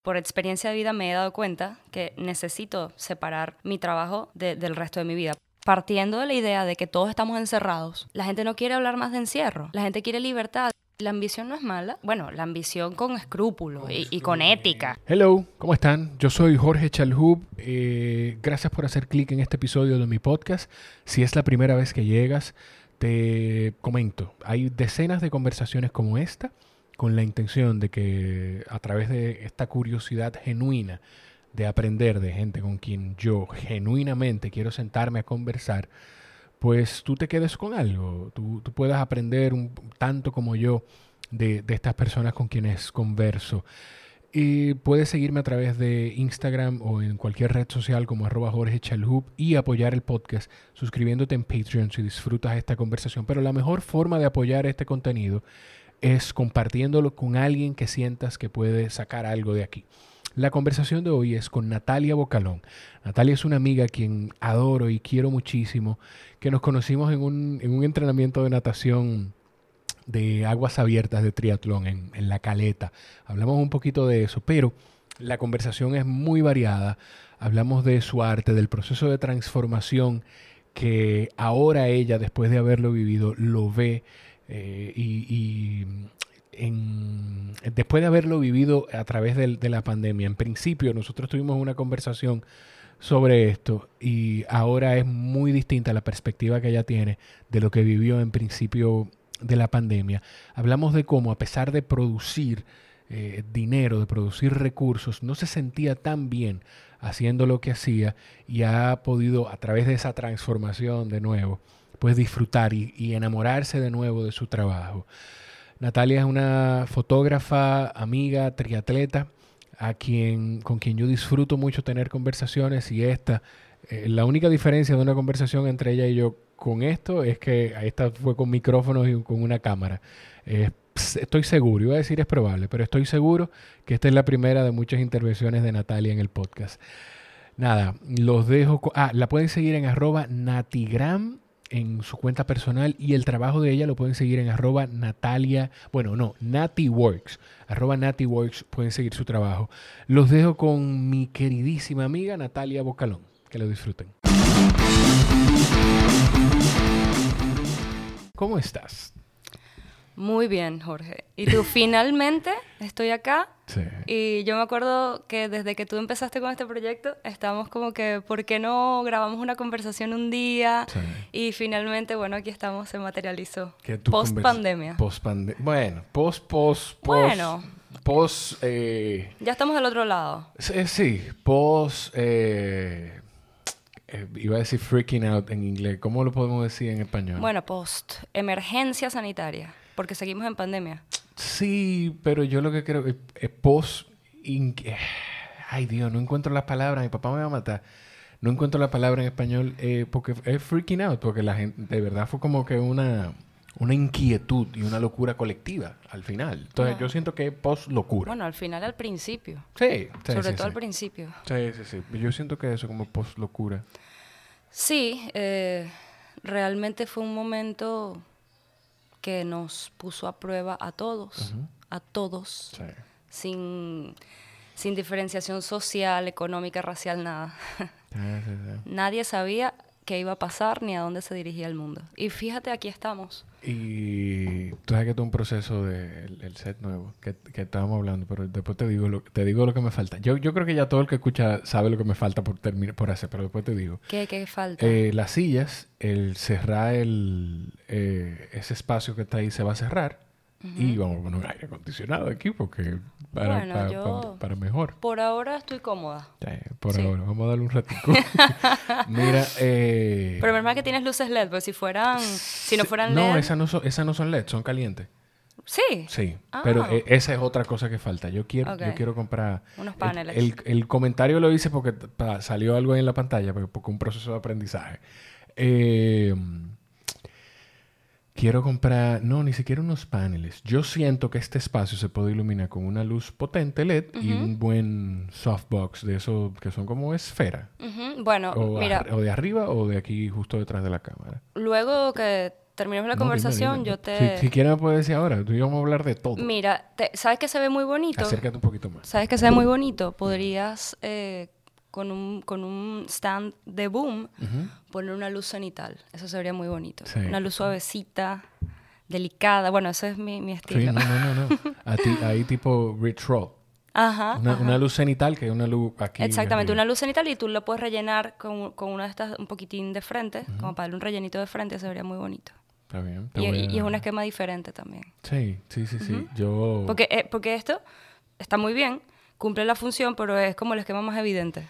Por experiencia de vida me he dado cuenta que necesito separar mi trabajo del resto de mi vida. Partiendo de la idea de que todos estamos encerrados, la gente no quiere hablar más de encierro, la gente quiere libertad. La ambición no es mala. Bueno, la ambición con escrúpulo y con ética. Hello, ¿cómo están? Yo soy Jorge Chalhub. Gracias por hacer clic en este episodio de mi podcast. Si es la primera vez que llegas, te comento. Hay decenas de conversaciones como esta con la intención de que a través de esta curiosidad genuina de aprender de gente con quien yo genuinamente quiero sentarme a conversar, pues tú te quedes con algo, tú puedas aprender tanto como yo de estas personas con quienes converso. Y puedes seguirme a través de Instagram o en cualquier red social como @JorgeChalhub y apoyar el podcast suscribiéndote en Patreon si disfrutas esta conversación. Pero la mejor forma de apoyar este contenido es compartiéndolo con alguien que sientas que puede sacar algo de aquí. La conversación de hoy es con Natalia Bocalón. Natalia es una amiga a quien adoro y quiero muchísimo, que nos conocimos en un entrenamiento de natación de aguas abiertas de triatlón en La Caleta. Hablamos un poquito de eso, pero la conversación es muy variada. Hablamos de su arte, del proceso de transformación que ahora ella, después de haberlo vivido, lo ve después de haberlo vivido a través de la pandemia. En principio nosotros tuvimos una conversación sobre esto y ahora es muy distinta la perspectiva que ella tiene de lo que vivió en principio de la pandemia. Hablamos de cómo, a pesar de producir dinero, de producir recursos, no se sentía tan bien haciendo lo que hacía y ha podido, a través de esa transformación de nuevo, pues disfrutar y enamorarse de nuevo de su trabajo. Natalia es una fotógrafa, amiga, triatleta, con quien yo disfruto mucho tener conversaciones y la única diferencia de una conversación entre ella y yo con esto es que esta fue con micrófonos y con una cámara. Estoy seguro, iba a decir es probable, pero estoy seguro que esta es la primera de muchas intervenciones de Natalia en el podcast. Nada, los dejo. La pueden seguir en @natigram en su cuenta personal y el trabajo de ella lo pueden seguir en @natiworks. @natiworks pueden seguir su trabajo. Los dejo con mi queridísima amiga Natalia Bocalón. Que lo disfruten. ¿Cómo estás? Muy bien, Jorge. Y tú, finalmente estoy acá. Sí. Y yo me acuerdo que desde que tú empezaste con este proyecto, estábamos como que, ¿por qué no grabamos una conversación un día? Sí. Y finalmente, bueno, aquí estamos, se materializó. Post-pandemia. Bueno, Bueno. Ya estamos del otro lado. Sí, iba a decir freaking out en inglés. ¿Cómo lo podemos decir en español? Bueno, emergencia sanitaria, porque seguimos en pandemia. Sí, pero yo lo que creo es ay, Dios, no encuentro las palabras. Mi papá me va a matar. No encuentro la palabra en español porque es freaking out, porque la gente, de verdad, fue como que una inquietud y una locura colectiva al final. Entonces, yo siento que es post-locura. Bueno, al final, al principio. Sí. Sobre todo al principio. Sí. Yo siento que eso como post-locura. Sí, realmente fue un momento que nos puso a prueba a todos, Sí. sin diferenciación social, económica, racial, nada. Sí. Nadie sabía qué iba a pasar ni a dónde se dirigía el mundo. Y fíjate, aquí estamos. Y tú sabes que todo un proceso del set nuevo que estábamos hablando, pero después te digo lo que me falta. Yo creo que ya todo el que escucha sabe lo que me falta por hacer, pero después te digo. ¿Qué falta? Las sillas, el cerrar ese espacio que está ahí se va a cerrar. Y vamos a poner un aire acondicionado aquí porque para mejor. Por ahora estoy cómoda. Sí. Ahora. Vamos a darle un ratico. Mira, pero menos mal que tienes luces LED, pues si no fueran LED... No, esas no son LED, son calientes. ¿Sí? Sí, pero esa es otra cosa que falta. Yo quiero comprar... unos paneles. El comentario lo hice porque salió algo ahí en la pantalla, porque un proceso de aprendizaje. Quiero comprar... No, ni siquiera unos paneles. Yo siento que este espacio se puede iluminar con una luz potente LED y un buen softbox de esos que son como esfera. Bueno, mira... O de arriba o de aquí justo detrás de la cámara. Luego que terminemos la No, dime, conversación, dime. yo te... Si quieres me puedes decir ahora. Tú y yo vamos a hablar de todo. Mira, ¿sabes qué se ve muy bonito? Acércate un poquito más. ¿Sabes qué se ve muy bonito? Podrías, con un stand de boom, Ujú. poner una luz cenital. Eso se vería muy bonito. Sí. Una luz suavecita, delicada. Bueno, ese es mi Sí, estilo. no. A ti, ahí tipo Rich Roll. Ajá, Una luz cenital que es una luz aquí exactamente, arriba. una luz cenital y tú lo puedes rellenar con una de estas un poquitín de frente, como para darle un rellenito de frente, se vería muy bonito. Está bien. Y es un esquema diferente también. Sí. Yo... Porque esto está muy bien, cumple la función, pero es como el esquema más evidente.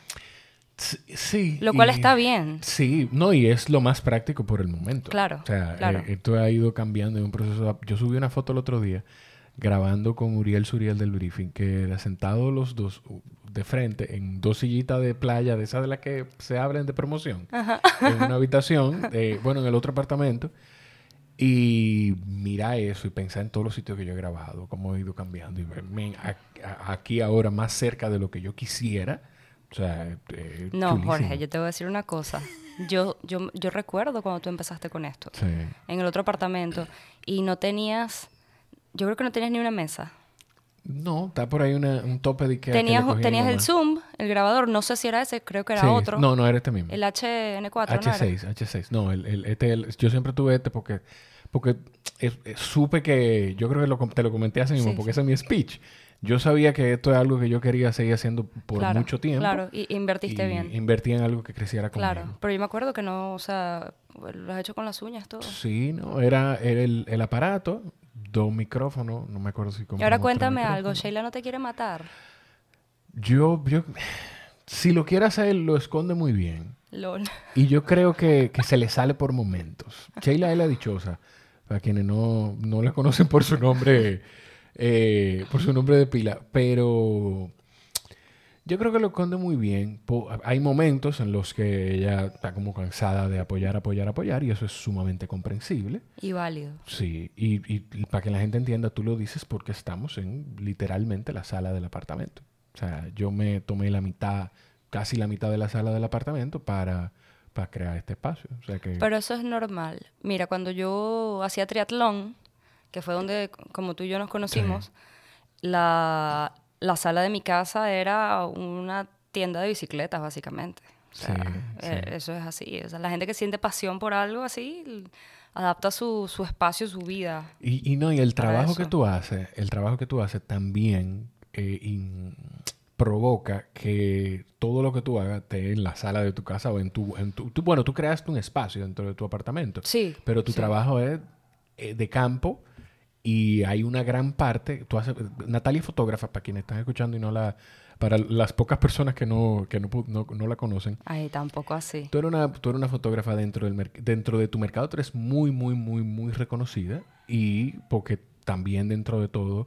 Sí. Lo cual está bien. Sí, no, y es lo más práctico por el momento. Claro, O sea, claro. esto ha ido cambiando en un proceso. Yo subí una foto el otro día grabando con Uriel Suriel del briefing, que era sentados los dos de frente en dos sillitas de playa, de esas de las que se abren de promoción, en una habitación, bueno, en el otro apartamento. Y mira eso y pensar en todos los sitios que yo he grabado, cómo he ido cambiando. Y verme aquí ahora más cerca de lo que yo quisiera. O sea, No, chulísimo. Jorge, yo te voy a decir una cosa. Yo recuerdo cuando tú empezaste con esto, Sí. en el otro apartamento, y no tenías, yo creo que no tenías ni una mesa. No, está por ahí un tope de Ikea Tenías, que le cogí a mi tenías el mamá. Zoom, el grabador, no sé si era ese, creo que era Sí, otro. no era este mismo. El HN4, ¿no era? H6. No, yo siempre tuve este porque supe que, yo creo que te lo comenté así mismo, Sí, porque sí. ese es mi speech. Yo sabía que esto es algo que yo quería seguir haciendo por Claro, mucho tiempo. claro, y invertiste y bien. invertí en algo que creciera conmigo. Claro, pero yo me acuerdo que no, o sea, lo has hecho con las uñas todo. Sí, no, era el aparato, dos micrófonos, no me acuerdo si Y ahora compramos tres cuéntame algo, micrófonos. Sheila no te quiere matar. Yo, si lo quiere hacer, lo esconde muy bien. LOL. Y yo creo que se le sale por momentos. Sheila es la dichosa, para quienes no la conocen por su nombre, por su nombre de pila. Pero yo creo que lo esconde muy bien. Hay momentos en los que ella está como cansada de apoyar, y eso es sumamente comprensible. Y válido. Sí, y para que la gente entienda, tú lo dices porque estamos en literalmente la sala del apartamento. O sea, yo me tomé casi la mitad de la sala del apartamento para crear este espacio. O sea que... Pero eso es normal. Mira, cuando yo hacía triatlón, que fue donde, como tú y yo nos conocimos, la sala de mi casa era una tienda de bicicletas, básicamente. O sea, Sí. eso es así. O sea, la gente que siente pasión por algo así, adapta su espacio, su vida. Y el para trabajo eso. que tú haces también provoca que todo lo que tú hagas esté en la sala de tu casa o bueno, tú creaste un espacio dentro de tu apartamento. Sí. Pero tu sí. trabajo es de campo y hay una gran parte. Natalia es fotógrafa, para quienes están escuchando y para las pocas personas que no la conocen. Ay, tampoco así. Tú eres una fotógrafa dentro de tu mercado. Tú eres muy, muy, muy, muy reconocida. Y porque también dentro de todo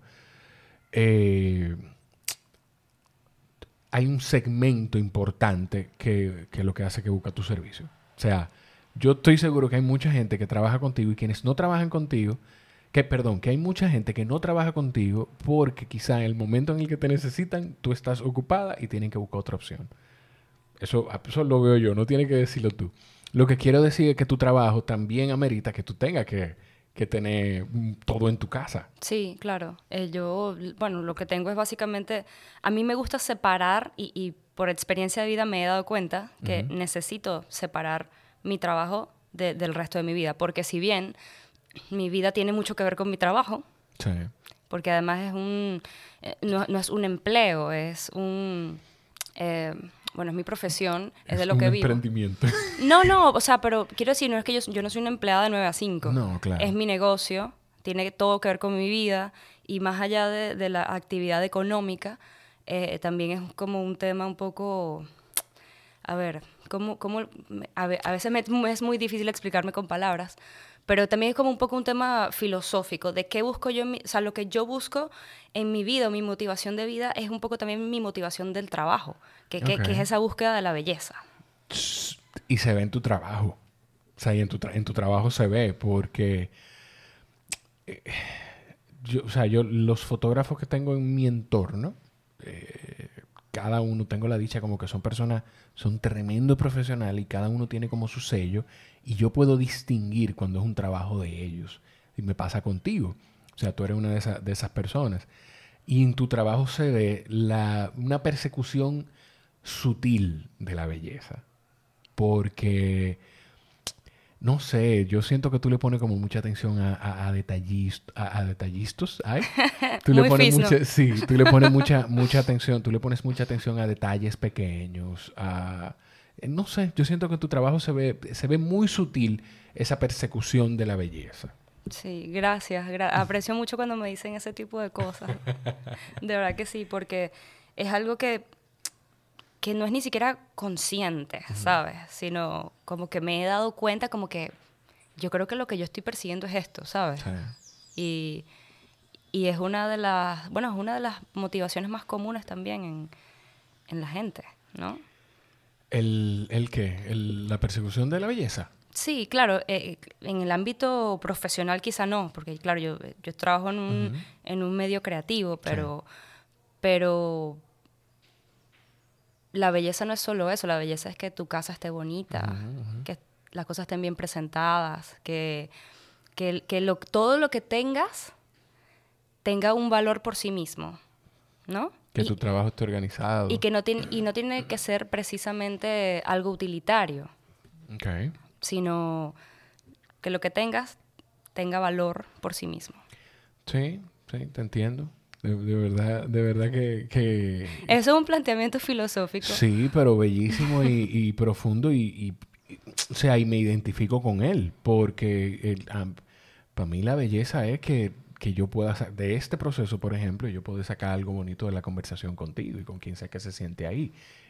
hay un segmento importante que lo que hace que busca tu servicio. O sea, yo estoy seguro que hay mucha gente que trabaja contigo y quienes no trabajan contigo, que hay mucha gente que no trabaja contigo porque quizá en el momento en el que te necesitan, tú estás ocupada y tienen que buscar otra opción. Eso lo veo yo, no tienes que decirlo tú. Lo que quiero decir es que tu trabajo también amerita que tú tengas que tener todo en tu casa. Sí, claro. Bueno, lo que tengo es básicamente, a mí me gusta separar y por experiencia de vida me he dado cuenta que necesito separar mi trabajo del resto de mi vida, porque si bien mi vida tiene mucho que ver con mi trabajo, Sí. porque además no es un empleo, es bueno, es mi profesión, es de lo que un vivo. emprendimiento. No, o sea, pero quiero decir, no es que yo no soy una empleada de 9 a 5. No, claro. Es mi negocio, tiene todo que ver con mi vida y más allá de la actividad económica, también es como un tema un poco, a ver, a veces es muy difícil explicarme con palabras, pero también es como un poco un tema filosófico de qué busco yo, o sea, lo que yo busco en mi vida, o mi motivación de vida es un poco también mi motivación del trabajo, que es esa búsqueda de la belleza. Y se ve en tu trabajo. O sea, y en tu trabajo se ve porque yo los fotógrafos que tengo en mi entorno, cada uno, tengo la dicha como que son personas, son tremendo profesionales y cada uno tiene como su sello y yo puedo distinguir cuando es un trabajo de ellos. Y me pasa contigo. O sea, tú eres una de esas personas. Y en tu trabajo se ve una persecución sutil de la belleza. Porque, no sé, yo siento que tú le pones como mucha atención a detallistas. ¿Ay? Tú le Muy pones fino. sí, tú le pones mucha atención. Tú le pones mucha atención a detalles pequeños. No sé, yo siento que en tu trabajo se ve muy sutil esa persecución de la belleza. Sí, gracias. Aprecio mucho cuando me dicen ese tipo de cosas. De verdad que sí, porque es algo que no es ni siquiera consciente, ¿sabes? Sino como que me he dado cuenta como que yo creo que lo que yo estoy persiguiendo es esto, ¿sabes? Sí. Y es una de las, bueno, es una de las motivaciones más comunes también en la gente, ¿no? ¿El qué? ¿La persecución de la belleza? Sí, claro, en el ámbito profesional quizá no, porque claro, yo trabajo Ujú. en un medio creativo, Sí. pero la belleza no es solo eso, la belleza es que tu casa esté bonita, Ujú, ujú. que las cosas estén bien presentadas, que todo lo que tengas tenga un valor por sí mismo, ¿no? Que tu trabajo esté Y organizado. que no tiene que ser precisamente algo utilitario, Ok. sino que lo que tengas tenga valor por sí mismo. Sí, sí, te entiendo. De verdad que Eso es un planteamiento filosófico. sí, pero bellísimo y profundo o sea, y me identifico con él, porque para mí la belleza es que yo pueda, de este proceso, por ejemplo, yo puedo sacar algo bonito de la conversación contigo y con quien sea que se siente ahí.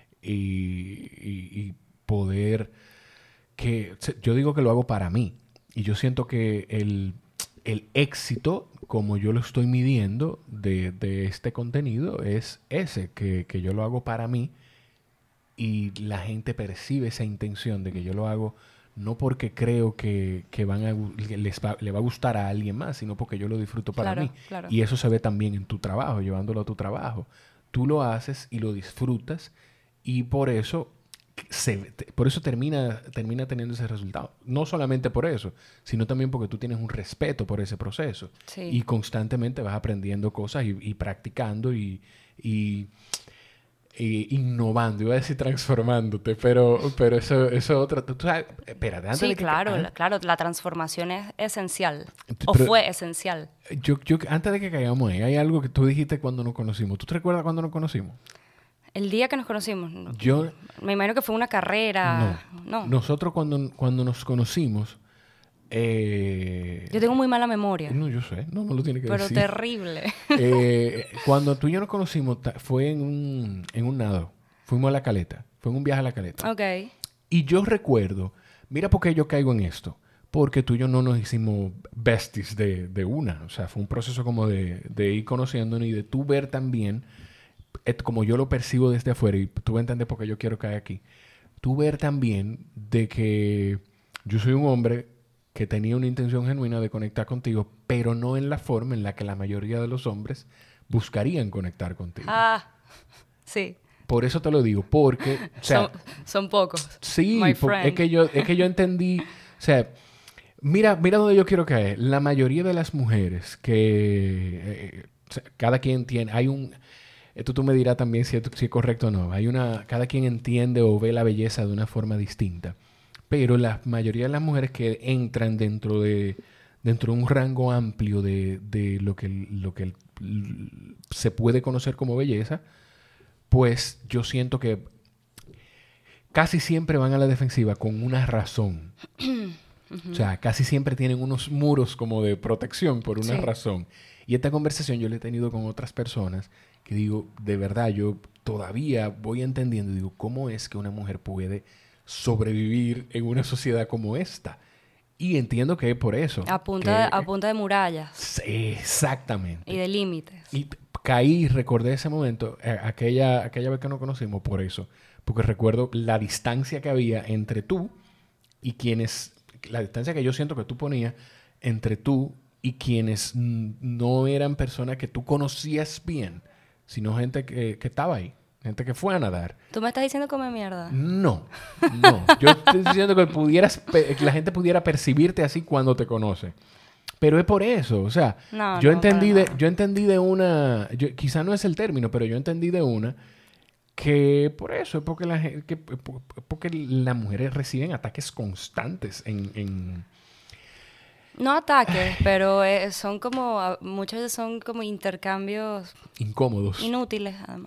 Y poder yo digo que lo hago para mí. Y yo siento que el éxito, como yo lo estoy midiendo de este contenido, es ese, que yo lo hago para mí y la gente percibe esa intención de que yo lo hago no porque creo que le va a gustar a alguien más, sino porque yo lo disfruto para mí. Claro, claro. Y eso se ve también en tu trabajo, llevándolo a tu trabajo. Tú lo haces y lo disfrutas y por eso termina teniendo ese resultado. No solamente por eso, sino también porque tú tienes un respeto por ese proceso. Sí. Y constantemente vas aprendiendo cosas y practicando y innovando. Iba a decir transformándote, pero eso otra. Tú sabes, espérate, antes Sí, de que... claro, claro, la transformación es esencial, o pero fue esencial. antes de que caigamos ahí, hay algo que tú dijiste cuando nos conocimos. ¿Tú te recuerdas cuando nos conocimos? El día que nos conocimos, Yo, me imagino que fue una no. carrera, no. Nosotros cuando nos conocimos, Yo tengo muy mala memoria, no, yo sé, no me lo tiene que pero decir. terrible. Cuando tú y yo nos conocimos, fue en un nado. Fuimos a La Caleta. Fue en un viaje a La Caleta. Ok, Y yo recuerdo, mira por qué yo caigo en esto. Porque tú y yo no nos hicimos besties de una. O sea, fue un proceso como de ir conociéndonos y de tú ver también, como yo lo percibo desde afuera, y tú vas a entender por qué yo quiero caer aquí. Tú ver también de que yo soy un hombre que tenía una intención genuina de conectar contigo, pero no en la forma en la que la mayoría de los hombres buscarían conectar contigo. ah, sí, Por eso te lo digo, porque, o sea, son pocos, sí, my es friend. que yo entendí, o sea, mira donde yo quiero caer. La mayoría de las mujeres o sea, cada quien tiene, esto tú me dirás también si es correcto o no. Cada quien entiende o ve la belleza de una forma distinta. Pero la mayoría de las mujeres que entran dentro de un rango amplio de lo que se puede conocer como belleza, pues yo siento que casi siempre van a la defensiva con una razón. O sea, casi siempre tienen unos muros como de protección por una Sí. razón. Y esta conversación yo la he tenido con otras personas que digo, de verdad, yo todavía voy entendiendo, digo, ¿cómo es que una mujer puede sobrevivir en una sociedad como esta? Y entiendo que es por eso. A punta de murallas Sí, y exactamente. de límites. Y caí, recordé ese momento, aquella vez que nos conocimos, por eso. Porque recuerdo la distancia que había entre tú y la distancia que yo siento que tú ponías entre tú y quienes no eran personas que tú conocías bien, sino gente que estaba ahí. gente que fue a nadar. ¿Tú me estás diciendo come mierda? No. Yo estoy diciendo que que la gente pudiera percibirte así cuando te conoce. Pero es por eso, o sea, No, yo no, para entendí nada. de una, quizá no es el término, pero yo entendí de una que por eso es porque porque las mujeres reciben ataques constantes en No ataques, pero son como, muchas veces son como intercambios incómodos, inútiles, además.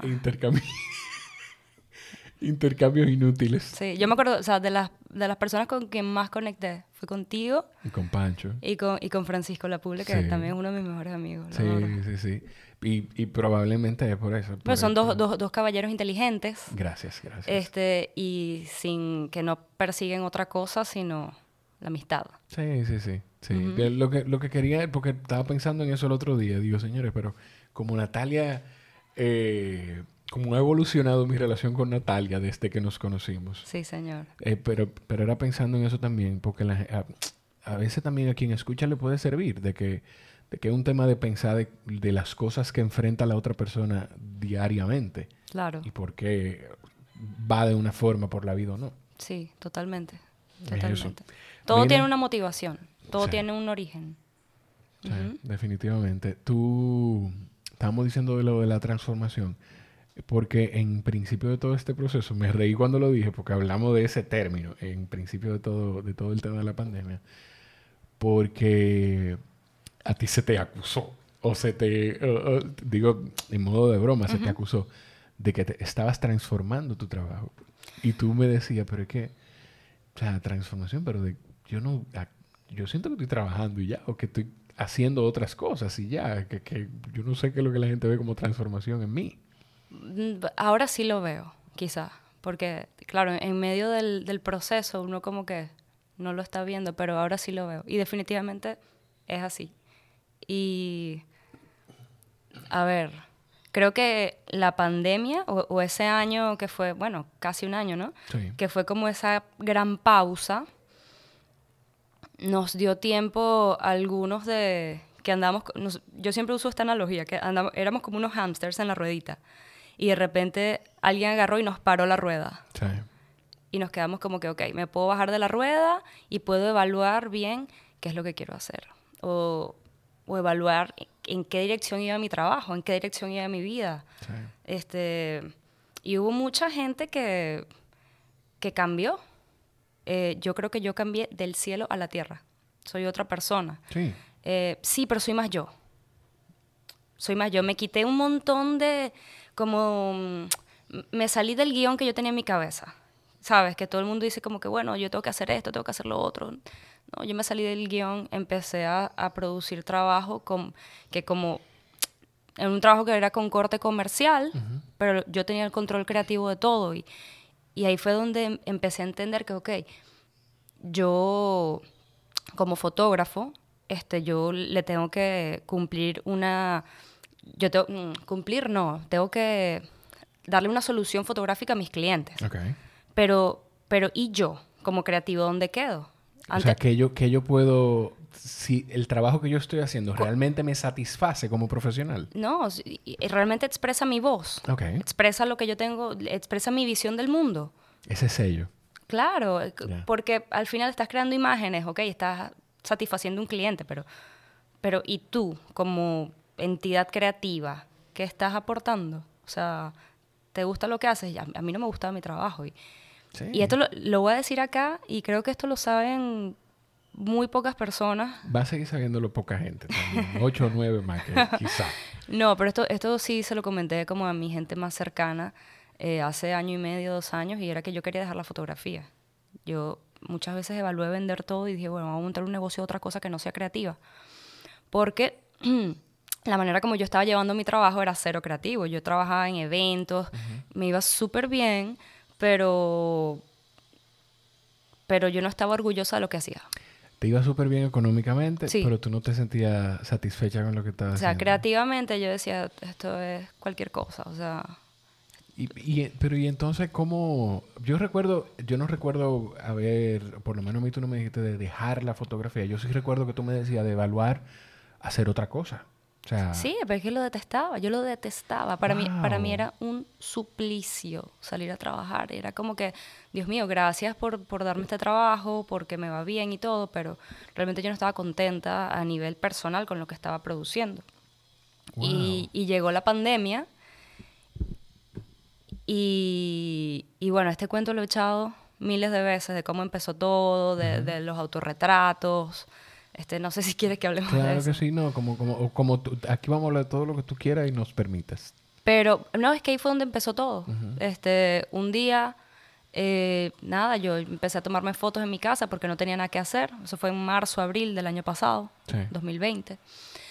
Intercambios inútiles. Sí, yo me acuerdo, o sea, de las personas con quien más conecté fue contigo Y con Pancho. y con Francisco Lapule, que Sí. también es uno de mis mejores amigos. Sí, Lo adoro. sí. Y probablemente es por eso. Pero son dos caballeros inteligentes, Gracias. y sin que no persiguen otra cosa sino la amistad. Sí. Lo que quería, porque estaba pensando en eso el otro día, digo, señores, pero como Natalia, como ha evolucionado mi relación con Natalia desde que nos conocimos. Sí, señor. Pero era pensando en eso también, porque a veces también a quien escucha le puede servir, de que es un tema de pensar de las cosas que enfrenta la otra persona diariamente Claro. y por qué va de una forma por la vida o no. Sí, totalmente. Es Totalmente. eso. Todo Mira. tiene una motivación. Todo Sí. tiene un origen. Sí, definitivamente. Estábamos diciendo de lo de la transformación, porque en principio de todo este proceso, me reí cuando lo dije, porque hablamos de ese término, en principio de todo el tema de la pandemia, porque a ti se te acusó, o digo, en modo de broma, se te acusó de que te estabas transformando tu trabajo. Y tú me decías, pero es que, o sea, transformación, pero yo siento que estoy trabajando y ya, o que estoy haciendo otras cosas y ya, que yo no sé qué es lo que la gente ve como transformación en mí. Ahora sí lo veo, quizá. Porque, claro, en medio del proceso uno como que no lo está viendo, pero ahora sí lo veo. Y definitivamente es así. Y, a ver, creo que la pandemia o ese año que fue, bueno, casi un año, ¿no? Sí. Que fue como esa gran pausa, nos dio tiempo a algunos de que andamos, yo siempre uso esta analogía, que éramos como unos hámsters en la ruedita y de repente alguien agarró y nos paró la rueda Sí. y nos quedamos como que, ok, me puedo bajar de la rueda y puedo evaluar bien qué es lo que quiero hacer o evaluar en qué dirección iba mi trabajo, en qué dirección iba mi vida. Sí. Y hubo mucha gente que cambió. Yo creo que yo cambié del cielo a la tierra. Soy otra persona. Sí. Sí, pero soy más yo. Me quité un montón de... me salí del guión que yo tenía en mi cabeza. ¿Sabes? Que todo el mundo dice como que, bueno, yo tengo que hacer esto, tengo que hacer lo otro. No, yo me salí del guión, empecé a producir trabajo en un trabajo que era con corte comercial, pero yo tenía el control creativo de todo. Y ahí fue donde empecé a entender que, ok, yo como fotógrafo, yo le tengo que cumplir tengo que darle una solución fotográfica a mis clientes. Okay. Pero ¿y yo como creativo dónde quedo? O sea, que yo puedo, si el trabajo que yo estoy haciendo realmente me satisface como profesional. No, y realmente expresa mi voz. Okay. Expresa lo que yo tengo, expresa mi visión del mundo. Ese sello. Claro, Yeah. porque al final estás creando imágenes, ok, estás satisfaciendo un cliente, pero ¿y tú como entidad creativa, qué estás aportando? O sea, ¿te gusta lo que haces? A mí no me gustaba mi trabajo. Sí. Y esto lo voy a decir acá, y creo que esto lo saben muy pocas personas. Va a seguir sabiéndolo poca gente también. 8 o 9 más que quizá. No, pero esto sí se lo comenté como a mi gente más cercana hace 1 año y medio, 2 años, y era que yo quería dejar la fotografía. Yo muchas veces evalué vender todo y dije, bueno, vamos a montar un negocio de otra cosa que no sea creativa. Porque la manera como yo estaba llevando mi trabajo era cero creativo. Yo trabajaba en eventos, me iba súper bien, pero yo no estaba orgullosa de lo que hacía. Te iba súper bien económicamente, Sí. pero tú no te sentías satisfecha con lo que estabas haciendo. O sea, creativamente yo decía, esto es cualquier cosa, o sea... Pero entonces, ¿cómo? Yo no recuerdo por lo menos a mí tú no me dijiste de dejar la fotografía. Yo sí recuerdo que tú me decías de evaluar hacer otra cosa. O sea, Sí, pero es que lo detestaba, yo lo detestaba. Para mí era un suplicio salir a trabajar. Era como que, Dios mío, gracias por darme este trabajo, porque me va bien y todo, pero realmente yo no estaba contenta a nivel personal con lo que estaba produciendo. wow. Y llegó la pandemia y bueno, este cuento lo he echado miles de veces de cómo empezó todo, de los autorretratos. No sé si quieres que hablemos de Claro que eso. sí, no, aquí vamos a hablar de todo lo que tú quieras y nos permitas. Pero no, es que ahí fue donde empezó todo. Un día, nada, yo empecé a tomarme fotos en mi casa porque no tenía nada que hacer. Eso fue en marzo, abril del año pasado, Sí. 2020.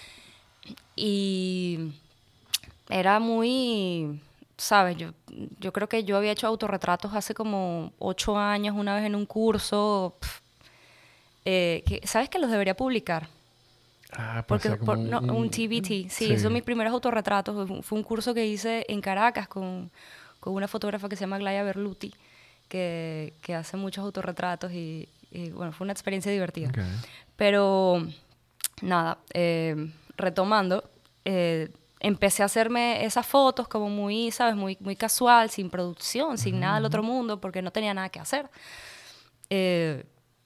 Y era muy, ¿sabes? Yo creo que yo había hecho autorretratos hace como 8 años, una vez en un curso. ¿Sabes que los debería publicar? Ah, pues Porque sea como no, un TBT, sí, esos son sí. mis primeros autorretratos. Fue un curso que hice en Caracas con una fotógrafa que se llama Glaya Berluti, que hace muchos autorretratos y, bueno, fue una experiencia divertida. Okay. Pero nada, retomando, empecé a hacerme esas fotos como muy, ¿sabes? Muy casual, sin producción, sin nada del otro mundo, porque no tenía nada que hacer. Eh,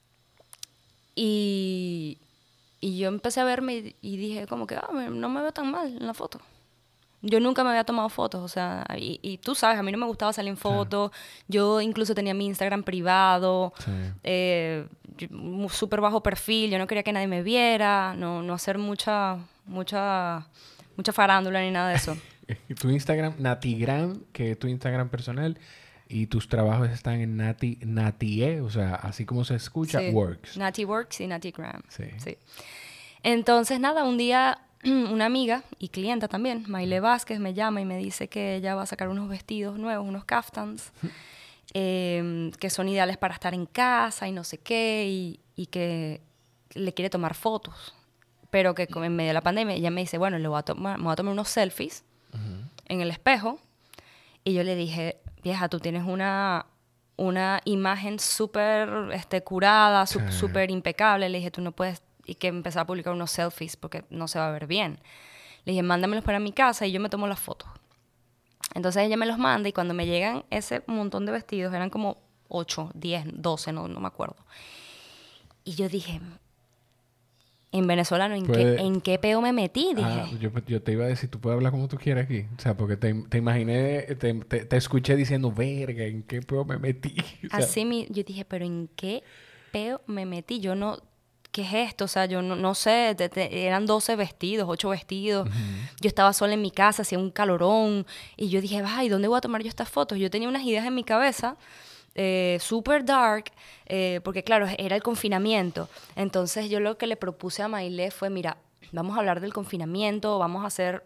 y, y yo empecé a verme y dije como que no me veo tan mal en la foto. Yo nunca me había tomado fotos, o sea, y tú sabes, a mí no me gustaba salir en Sí. fotos. Yo incluso tenía mi Instagram privado, Sí. súper bajo perfil. Yo no quería que nadie me viera, no hacer mucha farándula ni nada de eso. Tu Instagram, Natigram, que es tu Instagram personal, y tus trabajos están en Natie, o sea, así como se escucha, Sí, Works. Natty Works y Natty Gram. Sí. Sí. Entonces, nada, un día una amiga y clienta también, Maile Vázquez, me llama y me dice que ella va a sacar unos vestidos nuevos, unos kaftans, que son ideales para estar en casa y no sé qué, y que le quiere tomar fotos. Pero que en medio de la pandemia ella me dice, bueno, me voy a tomar unos selfies en el espejo. Y yo le dije, vieja, tú tienes una imagen súper curada, Sí. súper impecable. Le dije, tú no puedes y que empezar a publicar unos selfies porque no se va a ver bien. Le dije, mándamelos para mi casa y yo me tomo las fotos. Entonces ella me los manda y cuando me llegan ese montón de vestidos, eran como 8, 10, 12, no me acuerdo. Y yo dije, en venezolano, ¿en qué peo me metí? Dije. Yo te iba a decir, tú puedes hablar como tú quieras aquí. O sea, porque te imaginé, te escuché diciendo, verga, ¿en qué peo me metí? O sea, Así yo dije, pero ¿en qué peo me metí? Yo no, ¿qué es esto? O sea, yo no sé, eran 12 vestidos, 8 vestidos. Yo estaba sola en mi casa, hacía un calorón. Y yo dije, ay, ¿dónde voy a tomar yo estas fotos? Yo tenía unas ideas en mi cabeza, super dark, porque claro, era el confinamiento. Entonces yo lo que le propuse a Maile fue, mira, vamos a hablar del confinamiento, voy a hacer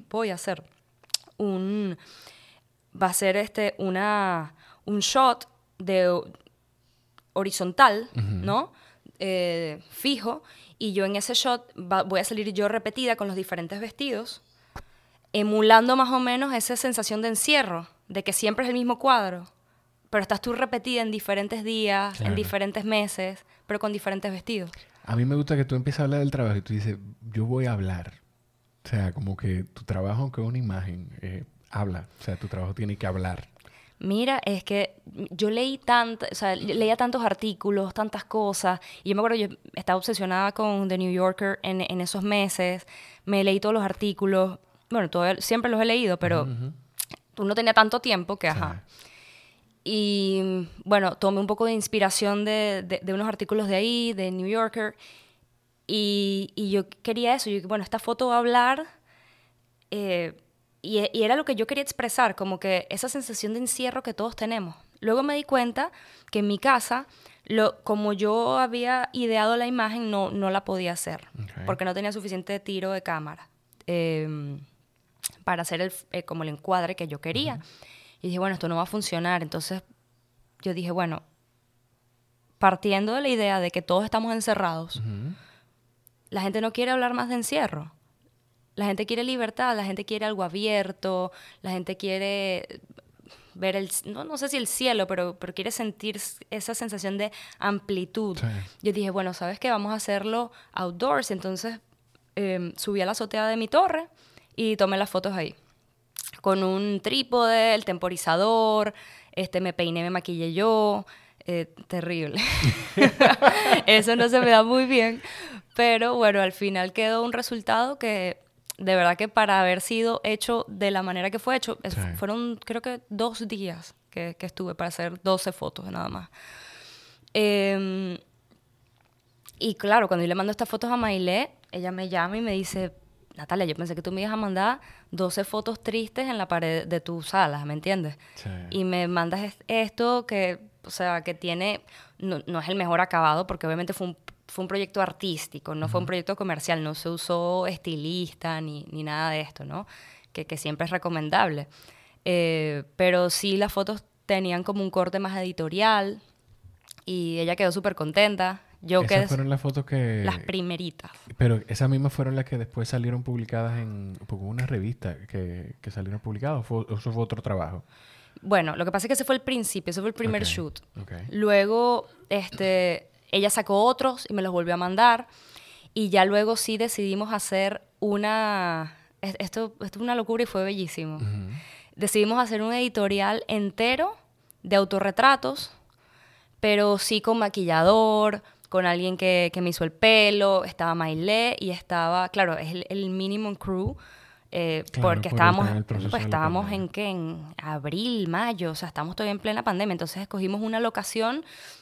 va a ser un shot de horizontal, ¿no? Fijo, y yo en ese shot voy a salir yo repetida con los diferentes vestidos, emulando más o menos esa sensación de encierro, de que siempre es el mismo cuadro, pero estás tú repetida en diferentes días, claro. en diferentes meses, pero con diferentes vestidos. A mí me gusta que tú empieces a hablar del trabajo y tú dices, yo voy a hablar. O sea, como que tu trabajo, aunque es una imagen, habla. O sea, tu trabajo tiene que hablar. Mira, es que yo leía tantos artículos, tantas cosas, y yo me acuerdo, yo estaba obsesionada con The New Yorker en esos meses, me leí todos los artículos, bueno, siempre los he leído, pero uno tenía tanto tiempo que, ajá. Y bueno, tomé un poco de inspiración de unos artículos de ahí, de New Yorker, y yo quería eso, bueno, esta foto va a hablar, y era lo que yo quería expresar, como que esa sensación de encierro que todos tenemos. Luego me di cuenta que en mi casa, como yo había ideado la imagen, no la podía hacer, porque no tenía suficiente tiro de cámara para hacer como el encuadre que yo quería. Y dije, bueno, esto no va a funcionar. Entonces yo dije, bueno, partiendo de la idea de que todos estamos encerrados, la gente no quiere hablar más de encierro. La gente quiere libertad, la gente quiere algo abierto, la gente quiere ver no sé si el cielo, pero quiere sentir esa sensación de amplitud. Sí. Yo dije, bueno, ¿sabes qué? Vamos a hacerlo outdoors. Entonces subí a la azotea de mi torre y tomé las fotos ahí. Con un trípode, el temporizador, me peiné, me maquillé yo. Terrible. Eso no se me da muy bien. Pero bueno, al final quedó un resultado que de verdad que para haber sido hecho de la manera que fue hecho, Sí. fueron creo que 2 días que estuve para hacer 12 fotos nada más. Y claro, cuando yo le mando estas fotos a Mailé, ella me llama y me dice, Natalia, yo pensé que tú me ibas a mandar 12 fotos tristes en la pared de tu sala, ¿me entiendes? Sí. Y me mandas esto que, o sea, que tiene, no es el mejor acabado, porque obviamente fue un proyecto artístico, no fue un proyecto comercial, no se usó estilista ni nada de esto, ¿no? Que siempre es recomendable. Pero sí las fotos tenían como un corte más editorial y ella quedó súper contenta. Esas fueron las fotos que... Las primeritas. Pero esas mismas fueron las que después salieron publicadas en una revista que salieron publicadas, ¿o eso fue otro trabajo? Bueno, lo que pasa es que ese fue el principio, ese fue el primer shoot. Okay. Luego, ella sacó otros y me los volvió a mandar. Y ya luego sí decidimos hacer una... Esto es una locura y fue bellísimo. Uh-huh. Decidimos hacer un editorial entero de autorretratos, pero sí con maquillador, con alguien que me hizo el pelo, estaba Mailé y estaba, claro, es el minimum crew, Claro, porque por estábamos en abril, mayo, o sea, estábamos todavía en plena pandemia, entonces escogimos una locación,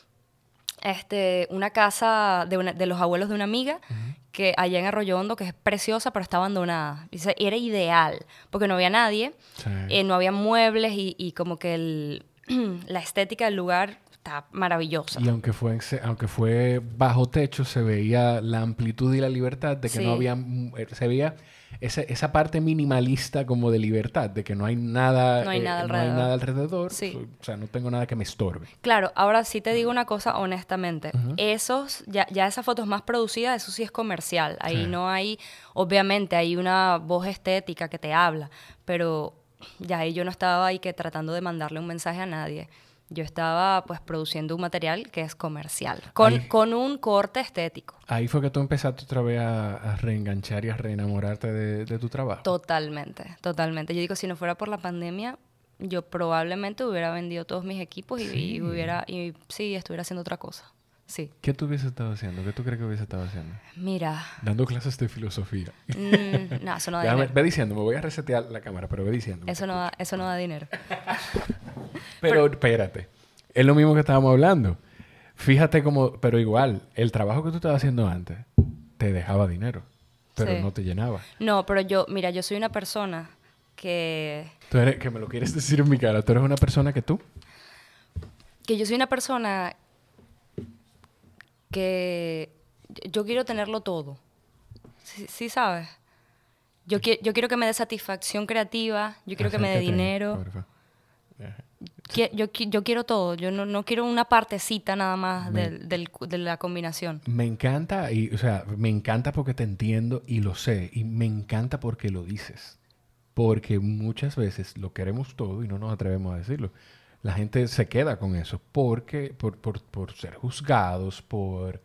una casa de los abuelos de una amiga, uh-huh, que allá en Arroyo Hondo, que es preciosa, pero está abandonada. Y era ideal, porque no había nadie, sí, no había muebles y como que la estética del lugar está maravillosa. Y aunque fue bajo techo, se veía la amplitud y la libertad de que sí, no había... Se veía esa parte minimalista como de libertad, de que no hay nada, no hay nada alrededor. Sí. O sea, no tengo nada que me estorbe. Claro, ahora sí te digo una cosa honestamente. Uh-huh. Ya esas fotos más producidas, eso sí es comercial. Ahí sí, no hay... Obviamente hay una voz estética que te habla, pero ya ahí yo no estaba ahí que tratando de mandarle un mensaje a nadie. Yo estaba pues produciendo un material que es comercial, con un corte estético. Ahí fue que tú empezaste otra vez a reenganchar y a reenamorarte de tu trabajo. Totalmente, totalmente. Yo digo, si no fuera por la pandemia, yo probablemente hubiera vendido todos mis equipos y estuviera haciendo otra cosa. Sí. ¿Qué tú hubieses estado haciendo? ¿Qué tú crees que hubiese estado haciendo? Mira. Dando clases de filosofía. No, eso no da dinero. Ve diciendo, me voy a resetear la cámara, pero ve diciendo. Eso no da dinero. Pero espérate. Es lo mismo que estábamos hablando. Fíjate pero igual, el trabajo que tú estabas haciendo antes te dejaba dinero, pero sí, no te llenaba. No, pero yo soy una persona que... Que me lo quieres decir en mi cara. ¿Tú eres una persona que tú? Que yo soy una persona que yo quiero tenerlo todo. ¿Sí sabes? Yo quiero que me dé satisfacción creativa, yo quiero que me dé dinero. Yo quiero todo, yo no quiero una partecita nada más de la combinación. Me encanta, me encanta porque te entiendo y lo sé, y me encanta porque lo dices. Porque muchas veces lo queremos todo y no nos atrevemos a decirlo. La gente se queda con eso porque por ser juzgados, por...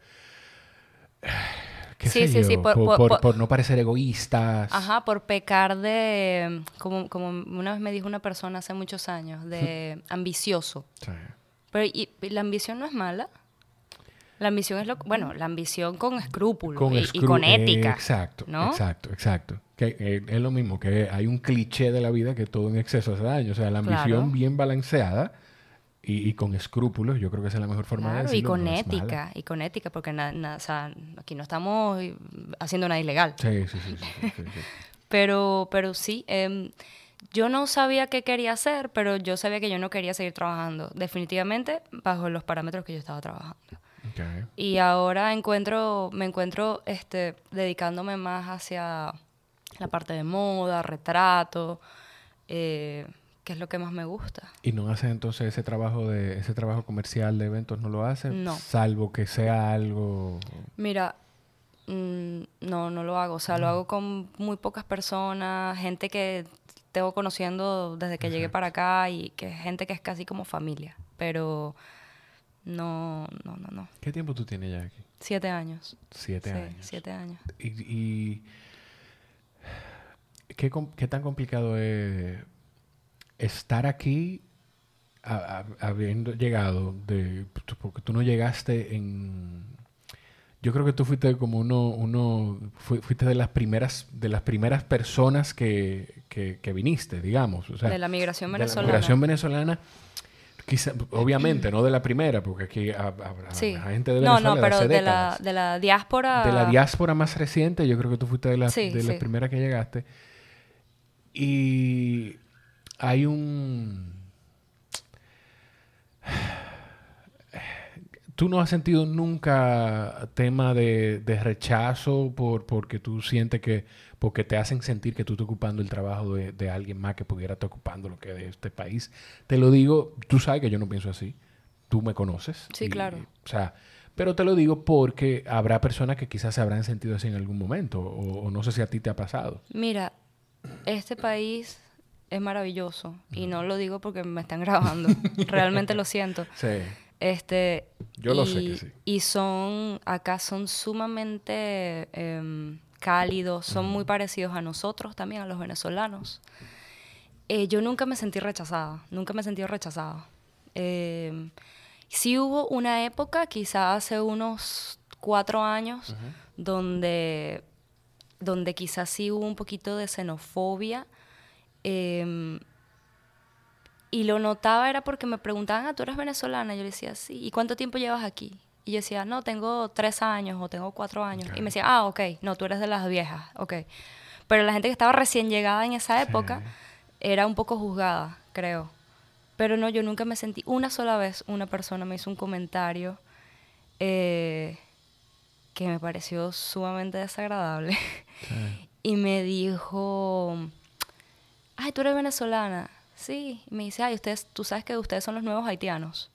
por no parecer egoístas. Ajá, por pecar de... Como una vez me dijo una persona hace muchos años, de ambicioso. Sí. Pero y la ambición no es mala. La ambición es la ambición con escrúpulos y con ética. Exacto, ¿no? exacto. Que es lo mismo, que hay un cliché de la vida que todo en exceso hace daño. O sea, la ambición bien balanceada y con escrúpulos, yo creo que esa es la mejor forma de decirlo. Y con ética, porque o sea, aquí no estamos haciendo nada ilegal. Sí. Pero sí, yo no sabía qué quería hacer, pero yo sabía que yo no quería seguir trabajando, definitivamente bajo los parámetros que yo estaba trabajando. Okay. Y ahora me encuentro dedicándome más hacia la parte de moda, retrato, que es lo que más me gusta. ¿Y no haces entonces ese trabajo comercial de eventos? ¿No lo haces? No. Salvo que sea algo... Mira, no lo hago. O sea, lo hago con muy pocas personas, gente que tengo conociendo desde que llegué para acá y que es gente que es casi como familia. Pero No. ¿Qué tiempo tú tienes ya aquí? 7 años. 7 años. 7 años. ¿Y qué tan complicado es estar aquí habiendo llegado porque tú no llegaste en... Yo creo que tú fuiste como fuiste de las primeras personas que viniste, digamos. O sea, De la migración venezolana. De la migración venezolana, quizá, obviamente, no de la primera, porque aquí Sí. hay gente de Venezuela No, pero hace de décadas. la diáspora. De la diáspora más reciente, yo creo que tú fuiste de las Sí. primeras que llegaste. Y hay ¿Tú no has sentido nunca tema de rechazo porque tú sientes porque te hacen sentir que tú estás ocupando el trabajo de alguien más que pudiera estar ocupando lo que es de este país? Te lo digo, tú sabes que yo no pienso así. Tú me conoces. Sí, claro. O sea, pero te lo digo porque habrá personas que quizás se habrán sentido así en algún momento o no sé si a ti te ha pasado. Mira, este país es maravilloso y no lo digo porque me están grabando. Realmente lo siento. Sí. Yo lo sé que sí. Y acá son sumamente cálidos, son muy parecidos a nosotros también, a los venezolanos. Yo nunca me sentí rechazada, nunca me he sentido rechazada. Sí hubo una época, quizá hace unos 4 años, donde quizás sí hubo un poquito de xenofobia. Y lo notaba era porque me preguntaban, ¿tú eres venezolana? Yo le decía, sí. ¿Y cuánto tiempo llevas aquí? Y yo decía, no, tengo 3 años o tengo 4 años. Okay. Y me decía, ok, no, tú eres de las viejas, ok. Pero la gente que estaba recién llegada en esa época era un poco juzgada, creo. Pero no, yo nunca me sentí... Una sola vez una persona me hizo un comentario que me pareció sumamente desagradable. Sí. Y me dijo, ay, ¿tú eres venezolana? Sí, y me dice, ay, tú sabes que ustedes son los nuevos haitianos.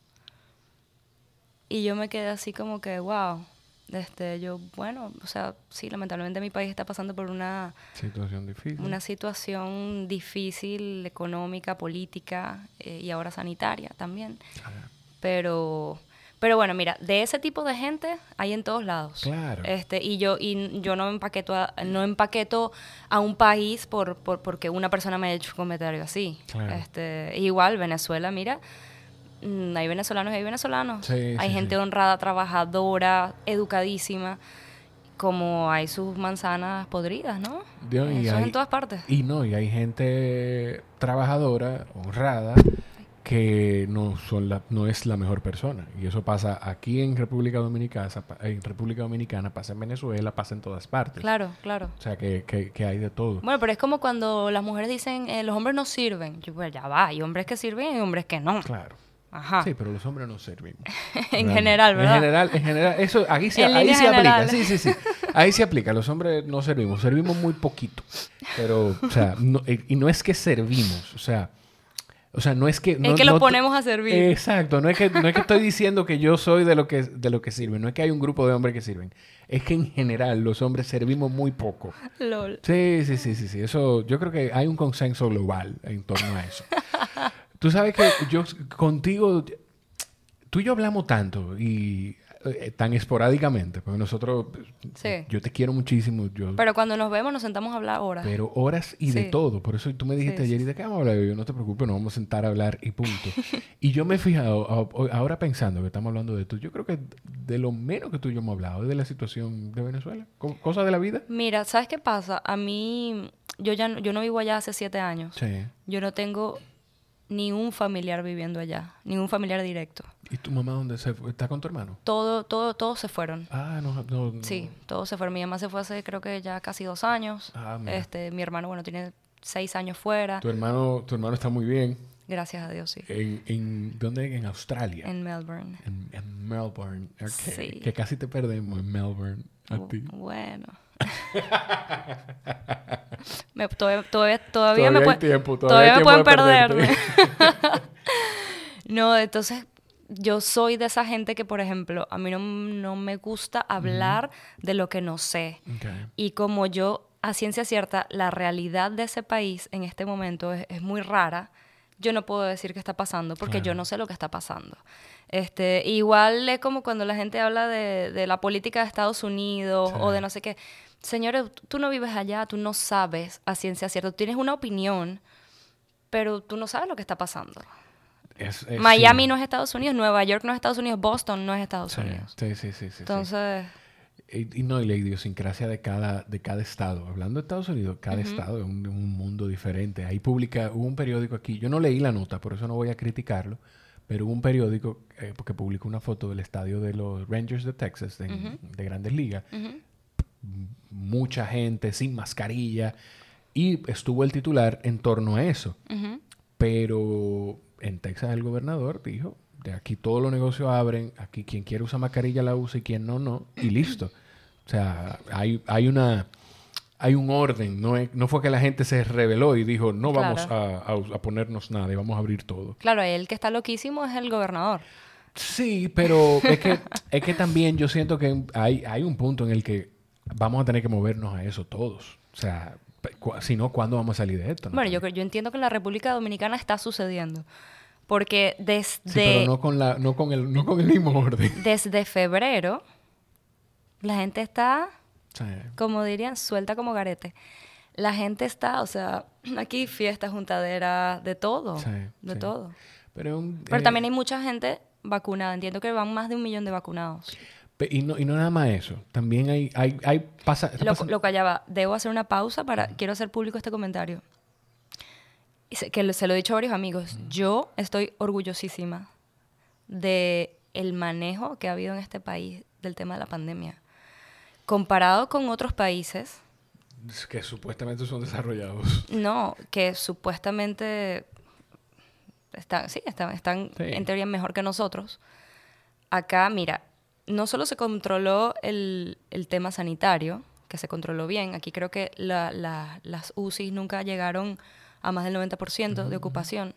Y yo me quedé así como que, wow. Bueno, o sea, sí, lamentablemente mi país está pasando por una situación difícil. Una situación difícil, económica, política y ahora sanitaria también. Pero bueno, mira, de ese tipo de gente hay en todos lados. Claro. Y yo no empaqueto a un país porque una persona me ha hecho un comentario así. Claro. Igual, Venezuela, mira, hay venezolanos y hay venezolanos. Sí, hay gente honrada, trabajadora, educadísima, como hay sus manzanas podridas, ¿no? Eso es en todas partes. Y hay gente trabajadora, honrada, que no es la mejor persona. Y eso pasa aquí en República Dominicana, pasa en Venezuela, pasa en todas partes. Claro. O sea, que hay de todo. Bueno, pero es como cuando las mujeres dicen, los hombres no sirven. Yo, pues ya va, hay hombres que sirven y hombres que no. Claro. Ajá. Sí, pero los hombres no servimos. En general, ¿verdad? En general, eso ahí sí aplica. Sí. Ahí sí aplica. Los hombres no servimos muy poquito. Pero, o sea, y no es que servimos, o sea, no es que... Es que los ponemos a servir. Exacto. No es que estoy diciendo que yo soy de lo que sirven. No es que hay un grupo de hombres que sirven. Es que en general los hombres servimos muy poco. Lol. Sí. Eso, yo creo que hay un consenso global en torno a eso. Tú sabes que tú y yo hablamos tanto y tan esporádicamente, porque nosotros, yo te quiero muchísimo. Pero cuando nos vemos nos sentamos a hablar horas. Pero horas y de todo. Por eso tú me dijiste ayer, ¿y de qué vamos a hablar? Yo, no te preocupes, nos vamos a sentar a hablar y punto. Y yo me he fijado, ahora pensando que estamos hablando de esto, yo creo que de lo menos que tú y yo hemos hablado es de la situación de Venezuela. Cosas de la vida. Mira, ¿sabes qué pasa? A mí, yo no vivo allá hace 7 años. Sí. Yo no tengo ni un familiar viviendo allá, ni un familiar directo. ¿Y tu mamá dónde se fue? ¿Está con tu hermano? Todos se fueron. Ah, no. Sí, todos se fueron. Mi mamá se fue hace creo que ya casi 2 años. Ah, mira. Mi hermano, bueno, tiene 6 años fuera. Tu hermano está muy bien. Gracias a Dios, sí. ¿Dónde? En Australia. En Melbourne. En Melbourne. Okay. Sí. Que casi te perdemos en Melbourne. A ti. Bueno. Todavía me pueden perder. No, entonces yo soy de esa gente que, por ejemplo, a mí no me gusta hablar de lo que no sé. Okay. Y como yo, a ciencia cierta, la realidad de ese país en este momento es muy rara, yo no puedo decir qué está pasando porque yo Claro. no sé lo que está pasando. Igual es como cuando la gente habla de la política de Estados Unidos Sí. o de no sé qué. Señores, tú no vives allá, tú no sabes a ciencia cierta. Tú tienes una opinión, pero tú no sabes lo que está pasando. Miami Sí. no es Estados Unidos, Nueva York no es Estados Unidos, Boston no es Estados Sí, Unidos. sí. Entonces, Y no, y la idiosincrasia de cada estado. Hablando de Estados Unidos, cada ujú, estado es un mundo diferente. Ahí hubo un periódico aquí, yo no leí la nota, por eso no voy a criticarlo, pero hubo un periódico que publicó una foto del estadio de los Rangers de Texas, ujú, de Grandes Ligas. ujú, Mucha gente sin mascarilla, y estuvo el titular en torno a eso. ujú. Pero en Texas el gobernador dijo, de aquí todos los negocios abren, aquí quien quiere usar mascarilla la usa y quien no, no, y listo. O sea, hay un orden, no fue que la gente se rebeló y dijo, no vamos Claro. a ponernos nada y vamos a abrir todo. Claro, el que está loquísimo es el gobernador. Sí, pero es que también yo siento que hay un punto en el que vamos a tener que movernos a eso todos. O sea, si no, ¿cuándo vamos a salir de esto, Bueno, Natalia? yo entiendo que en la República Dominicana está sucediendo. Porque Sí, pero no con el mismo orden. desde febrero la gente está, Sí, como dirían, suelta como garete. La gente está, o sea, aquí fiesta, juntadera, de todo, sí, de sí. todo. Pero, Pero también hay mucha gente vacunada. Entiendo que van más de 1 millón de vacunados. y no nada más eso. También está pasando. Lo que allá va, debo hacer una pausa quiero hacer público este comentario. Se lo he dicho a varios amigos. Yo estoy orgullosísima de el manejo que ha habido en este país del tema de la pandemia. Comparado con otros países, Que supuestamente son desarrollados. no, que supuestamente están Sí. en teoría mejor que nosotros. Acá, mira, no solo se controló el tema sanitario, que se controló bien. Aquí creo que las UCIs nunca llegaron a más del 90% de ocupación.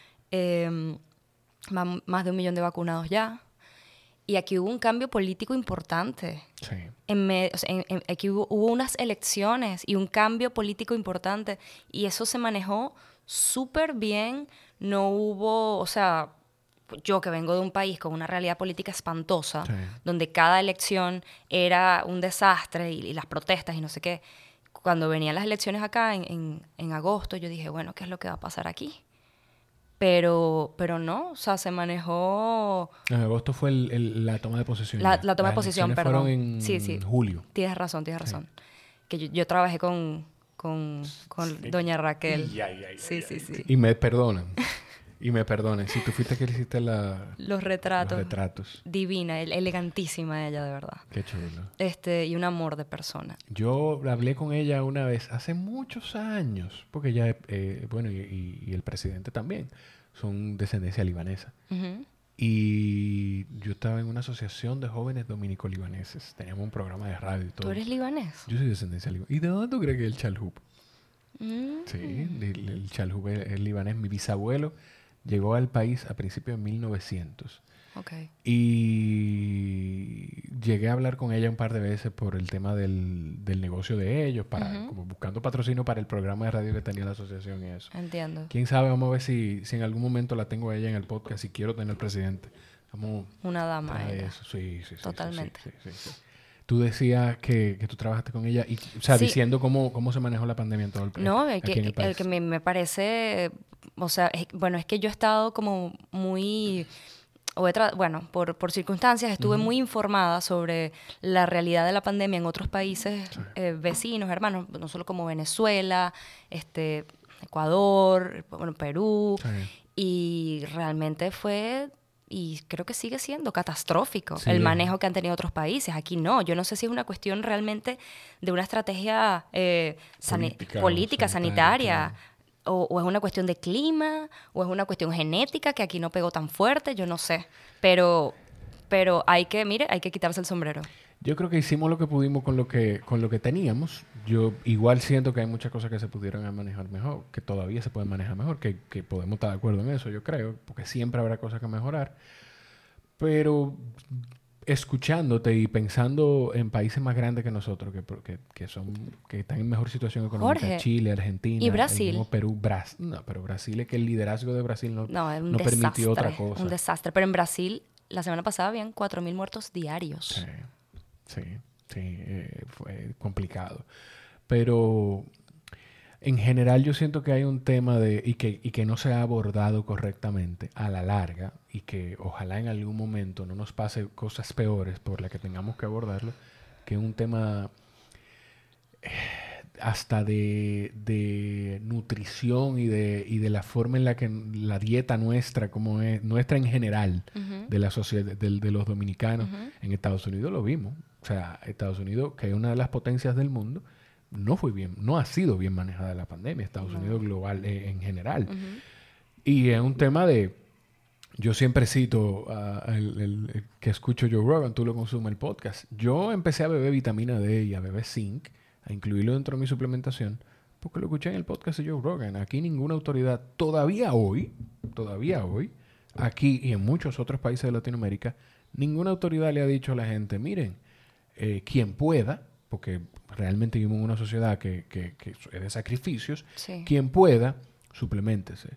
Más de 1 millón de vacunados ya. Y aquí hubo un cambio político importante. Sí. Aquí hubo unas elecciones y un cambio político importante. Y eso se manejó súper bien. No hubo, o sea, yo que vengo de un país con una realidad política espantosa, Sí. donde cada elección era un desastre y las protestas y no sé qué. Cuando venían las elecciones acá en agosto, yo dije, bueno, ¿qué es lo que va a pasar aquí? Pero no, o sea, se manejó En agosto fue la toma de posesión. la Ya. toma de Las posesión, elecciones perdón. fueron en Sí. julio. Tienes razón. Que yo trabajé con doña Raquel. Sí. Y me perdonan. Si tú fuiste que le hiciste Los retratos. los retratos. Divina, elegantísima ella, de verdad. Qué chulo. Y un amor de persona. Yo hablé con ella una vez hace muchos años, porque ella, bueno, y el presidente también, son descendencia libanesa. Ujú. Y yo estaba en una asociación de jóvenes dominico-libaneses. Teníamos un programa de radio y todo. ¿Tú eres libanés? Yo soy descendencia libanesa. ¿Y de dónde tú crees que es el Chalhub? Mm. Sí, el Chalhub es libanés. Mi bisabuelo llegó al país a principios de 1900. Ok. Y llegué a hablar con ella un par de veces por el tema del negocio de ellos, como buscando patrocinio para el programa de radio que tenía la asociación y eso. Entiendo. Quién sabe, vamos a ver si en algún momento la tengo a ella en el podcast y quiero tener presidente. Vamos Una dama a ella. eso. Sí. Totalmente. Sí. Tú decías que tú trabajaste con ella, y, o sea, Sí. diciendo cómo se manejó la pandemia en todo el país. No, aquí en el país. el que me parece, o sea, es que yo he estado como muy, bueno, por circunstancias estuve muy informada sobre la realidad de la pandemia en otros países vecinos, hermanos, no solo como Venezuela, Ecuador, bueno, Perú, Sí. y realmente fue... Y creo que sigue siendo catastrófico Sí. el manejo que han tenido otros países. Aquí no. Yo no sé si es una cuestión realmente de una estrategia política, sanitaria, o es una cuestión de clima, o es una cuestión genética que aquí no pegó tan fuerte, yo no sé. Pero hay que quitarse el sombrero. Yo creo que hicimos lo que pudimos con lo que teníamos. Yo igual siento que hay muchas cosas que se pudieron manejar mejor, que todavía se pueden manejar mejor, que podemos estar de acuerdo en eso, yo creo, porque siempre habrá cosas que mejorar. Pero escuchándote y pensando en países más grandes que nosotros, que están en mejor situación económica, Jorge, Chile, Argentina, ¿y el Brasil? mismo Perú, no, pero Brasil es que el liderazgo de Brasil No, es un no desastre, permitió otra cosa. un desastre. Pero en Brasil, la semana pasada habían 4.000 muertos diarios. Sí, fue complicado. Pero en general yo siento que hay un tema y que no se ha abordado correctamente a la larga y que ojalá en algún momento no nos pase cosas peores por las que tengamos que abordarlo, que es un tema hasta de nutrición y de la forma en la que la dieta nuestra, como es nuestra en general, de la sociedad, de los dominicanos. En Estados Unidos lo vimos. O sea, Estados Unidos, que es una de las potencias del mundo, no ha sido bien manejada la pandemia. Estados Unidos global en general. Y es un tema yo siempre cito el que escucho Joe Rogan, tú lo consumes el podcast. Yo empecé a beber vitamina D y a beber zinc, a incluirlo dentro de mi suplementación, porque lo escuché en el podcast de Joe Rogan. Aquí ninguna autoridad, todavía hoy, aquí y en muchos otros países de Latinoamérica, ninguna autoridad le ha dicho a la gente, miren, quien pueda, porque realmente vivimos en una sociedad que es de sacrificios, Sí. quien pueda, supleméntese.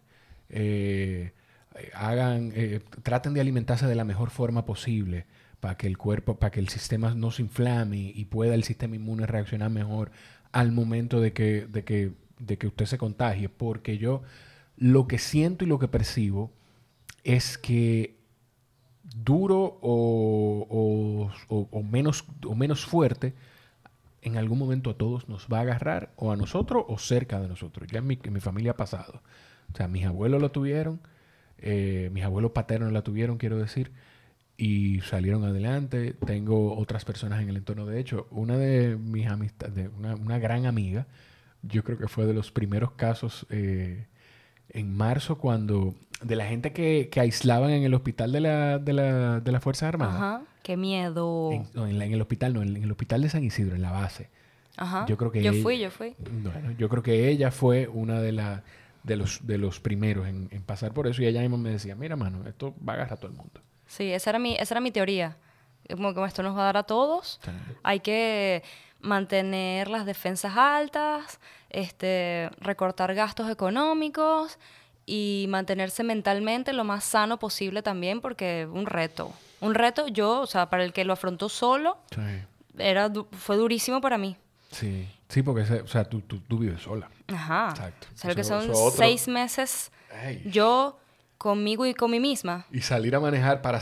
Traten de alimentarse de la mejor forma posible para que el sistema no se inflame y pueda el sistema inmune reaccionar mejor al momento de que usted se contagie. Porque yo lo que siento y lo que percibo es que duro o menos fuerte, en algún momento a todos nos va a agarrar, o a nosotros o cerca de nosotros. Ya en mi familia ha pasado. O sea, mis abuelos lo tuvieron, mis abuelos paternos la tuvieron, quiero decir, y salieron adelante. Tengo otras personas en el entorno. De hecho, una de mis amistades, una gran amiga, yo creo que fue de los primeros casos en marzo, cuando de la gente que aislaban en el hospital de la Fuerza Armada. Ajá, qué miedo. En el hospital, no, en el hospital de San Isidro, en la base. Ajá, Yo creo que yo ella, fui. Bueno, yo creo que ella fue una de los primeros en pasar por eso, y ella misma me decía, mira, mano, esto va a agarrar a todo el mundo. Sí, esa era mi teoría. Como que esto nos va a dar a todos. Sí. Hay que mantener las defensas altas, recortar gastos económicos y mantenerse mentalmente lo más sano posible también, porque un reto. O sea, para el que lo afrontó solo, Sí. fue durísimo para mí. Sí, porque o sea, tú vives sola. Ajá. Exacto. O sea, lo que son Eso otro. 6 meses yo conmigo y con mí misma. Y salir a manejar, para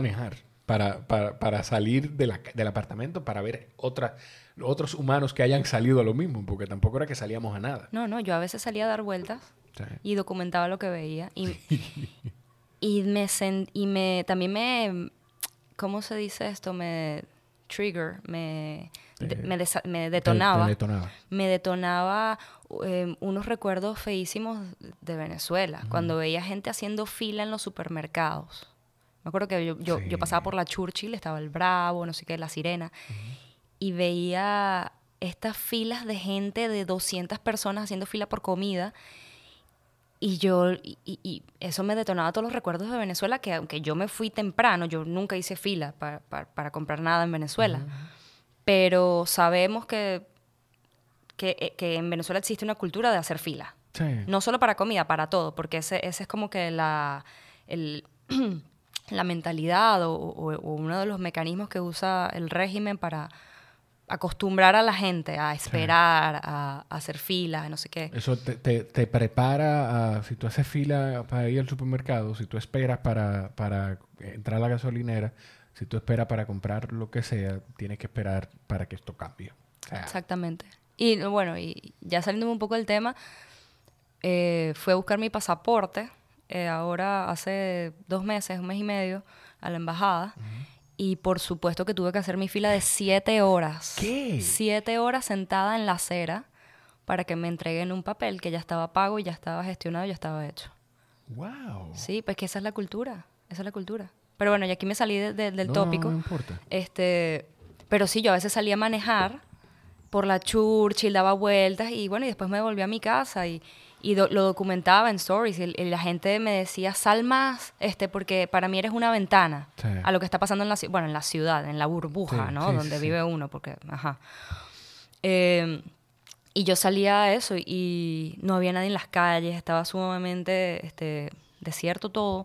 salir del apartamento, para ver otros humanos que hayan salido a lo mismo, porque tampoco era que salíamos a nada. No, yo a veces salía a dar vueltas Sí. y documentaba lo que veía. También ¿cómo se dice esto? Me detonaba. Te detonaba. Me detonaba unos recuerdos feísimos de Venezuela, cuando veía gente haciendo fila en los supermercados. Me acuerdo que yo pasaba por la Churchill, estaba el Bravo, no sé qué, la Sirena, y veía estas filas de gente, de 200 personas haciendo fila por comida, y eso me detonaba todos los recuerdos de Venezuela, que aunque yo me fui temprano, yo nunca hice fila para comprar nada en Venezuela. Pero sabemos que en Venezuela existe una cultura de hacer fila. Sí. No solo para comida, para todo, porque ese es como que la mentalidad o uno de los mecanismos que usa el régimen para acostumbrar a la gente a esperar, a hacer filas, no sé qué. Eso te prepara si tú haces fila para ir al supermercado, si tú esperas para entrar a la gasolinera, si tú esperas para comprar lo que sea, tienes que esperar para que esto cambie. O sea, exactamente. Y bueno, y ya saliéndome un poco del tema, fui a buscar mi pasaporte ahora hace 2 meses, 1 mes y medio, a la embajada. Y por supuesto que tuve que hacer mi fila de 7 horas. ¿Qué? 7 horas sentada en la acera para que me entreguen un papel que ya estaba pago y ya estaba gestionado y ya estaba hecho. ¡Wow! Sí, pues que esa es la cultura. Esa es la cultura. Pero bueno, y aquí me salí del No, tópico. no importa. Pero sí, yo a veces salía a manejar por la Churchill, daba vueltas y bueno, y después me volví a mi casa y Y lo documentaba en stories y la gente me decía, sal más, porque para mí eres una ventana Sí. a lo que está pasando en en la ciudad, en la burbuja, Sí, ¿no? sí, Donde sí. vive uno, porque, ajá. Y yo salía a eso y no había nadie en las calles, estaba sumamente desierto todo.